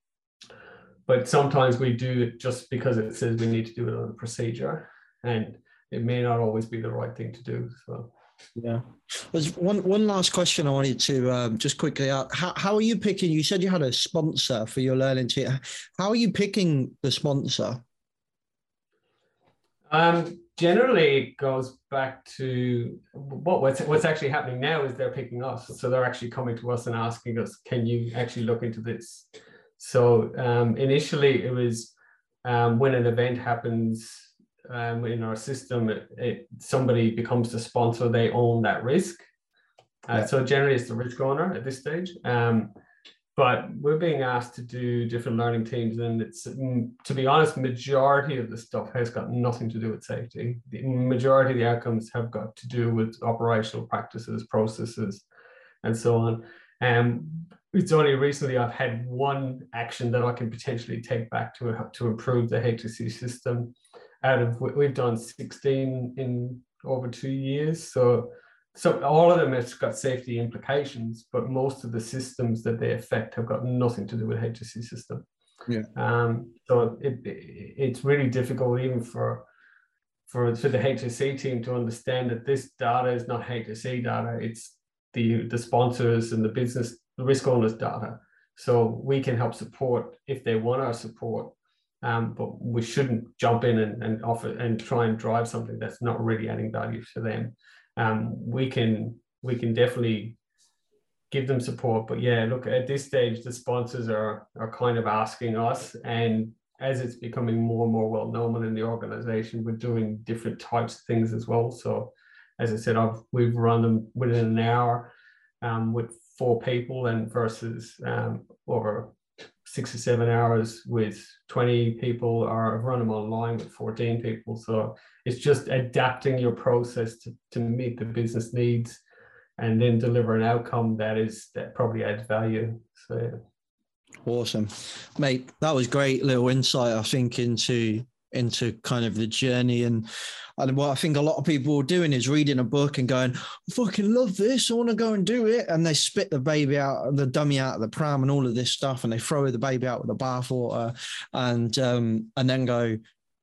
But sometimes we do it just because it says we need to do it on a procedure, and it may not always be the right thing to do. So, yeah. There's one one last question I wanted to um, just quickly ask. How, how are you picking? You said you had a sponsor for your learning team. How are you picking the sponsor? Um, generally, it goes back to what what's, what's actually happening now is they're picking us. So they're actually coming to us and asking us, can you actually look into this? So um, initially it was um, when an event happens um, in our system, it, it, somebody becomes the sponsor, they own that risk. Uh, yeah. So generally it's the risk owner at this stage. Um, but we're being asked to do different learning teams, and it's, to be honest, majority of the stuff has got nothing to do with safety. The majority of the outcomes have got to do with operational practices, processes, and so on. Um, it's only recently I've had one action that I can potentially take back to to improve the H S E system. Out of we've done sixteen in over two years, so so all of them have got safety implications, but most of the systems that they affect have got nothing to do with H S E system. Yeah. Um. So it, it it's really difficult even for. For, for the H S E team to understand that this data is not H S E data, it's the, the sponsors and the business, the risk owners data. So we can help support if they want our support, um, but we shouldn't jump in and, and offer and try and drive something that's not really adding value to them. Um, we can we can definitely give them support, but yeah, look, at this stage, the sponsors are are kind of asking us, and as it's becoming more and more well known within the organization, we're doing different types of things as well. So as I said, I've we've run them within an hour um, with four people, and versus um, over six or seven hours with twenty people, or I've run them online with fourteen people. So it's just adapting your process to, to meet the business needs, and then deliver an outcome that is that probably adds value. So yeah. Awesome, mate. That was great little insight, I think, into into kind of the journey. And, and what I think a lot of people are doing is reading a book and going, I fucking love this, I want to go and do it. And they spit the baby out, the dummy out of the pram and all of this stuff, and they throw the baby out with the bathwater, and um, and then go,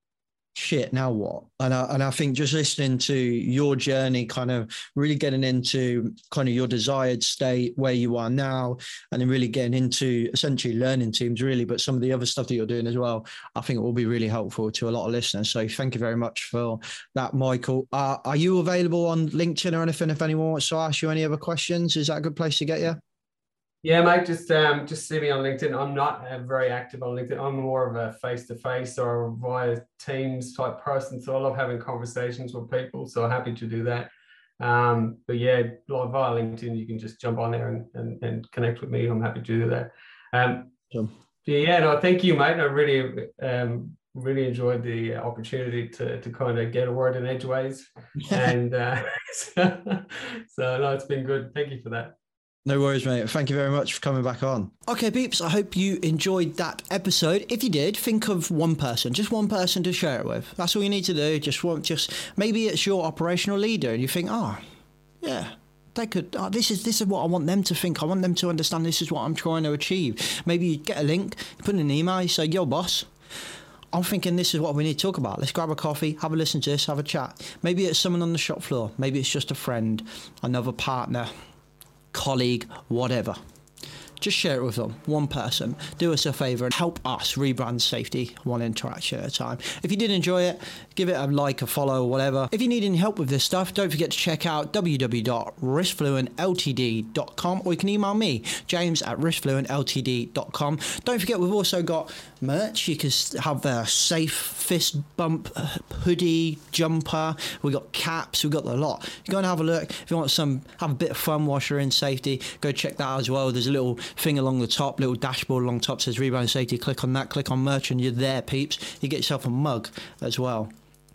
shit, now what? And I, and I think just listening to your journey, kind of really getting into kind of your desired state where you are now, and then really getting into essentially learning teams really, but some of the other stuff that you're doing as well, I think it will be really helpful to a lot of listeners. So thank you very much for that, Michael. Uh, are you available on LinkedIn or anything if anyone wants to ask you any other questions? Is that a good place to get you? Yeah, mate, just um, just see me on LinkedIn. I'm not uh, very active on LinkedIn. I'm more of a face-to-face or via Teams type person. So I love having conversations with people. So happy to do that. Um, but yeah, via LinkedIn, you can just jump on there and, and, and connect with me. I'm happy to do that. Um, sure. Yeah, no, thank you, mate. I really, um, really enjoyed the opportunity to to kind of get a word in edgeways. and uh, so, so, no, it's been good. Thank you for that. No worries, mate. Thank you very much for coming back on. Okay, peeps, I hope you enjoyed that episode. If you did, think of one person, just one person to share it with. That's all you need to do. Just want, just maybe it's your operational leader, and you think, oh, yeah, they could. Oh, this is this is what I want them to think. I want them to understand. This is what I'm trying to achieve. Maybe you get a link, you put in an email, you say, yo, boss, I'm thinking this is what we need to talk about. Let's grab a coffee, have a listen to this, have a chat. Maybe it's someone on the shop floor. Maybe it's just a friend, another partner, colleague, whatever. Just share it with them, one person. Do us a favour and help us rebrand safety one interaction at a time. If you did enjoy it, give it a like, a follow, or whatever. If you need any help with this stuff, don't forget to check out w w w dot risk fluent l t d dot com, or you can email me, james at risk fluent l t d dot com. Don't forget, we've also got merch. You can have a safe fist bump hoodie, jumper. We've got caps. We've got a lot. You go and have a look. If you want some, have a bit of fun whilst you're in safety, go check that out as well. There's a little thing along the top, little dashboard along top, says Rebound Safety. Click on that, click on merch, and you're there, peeps. You get yourself a mug as well,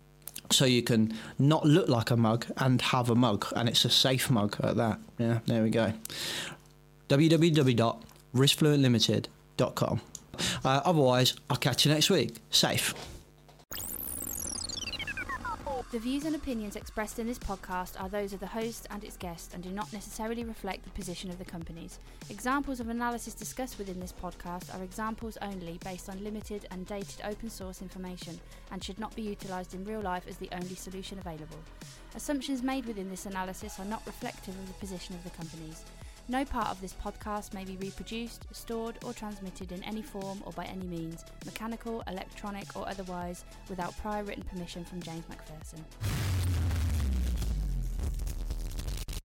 so you can not look like a mug and have a mug, and it's a safe mug at that. Yeah, there we go. w w w dot risk fluent limited dot com. Uh, otherwise, I'll catch you next week. Safe. The views and opinions expressed in this podcast are those of the host and its guests and do not necessarily reflect the position of the companies. Examples of analysis discussed within this podcast are examples only based on limited and dated open source information and should not be utilised in real life as the only solution available. Assumptions made within this analysis are not reflective of the position of the companies. No part of this podcast may be reproduced, stored or transmitted in any form or by any means, mechanical, electronic or otherwise, without prior written permission from James Macpherson.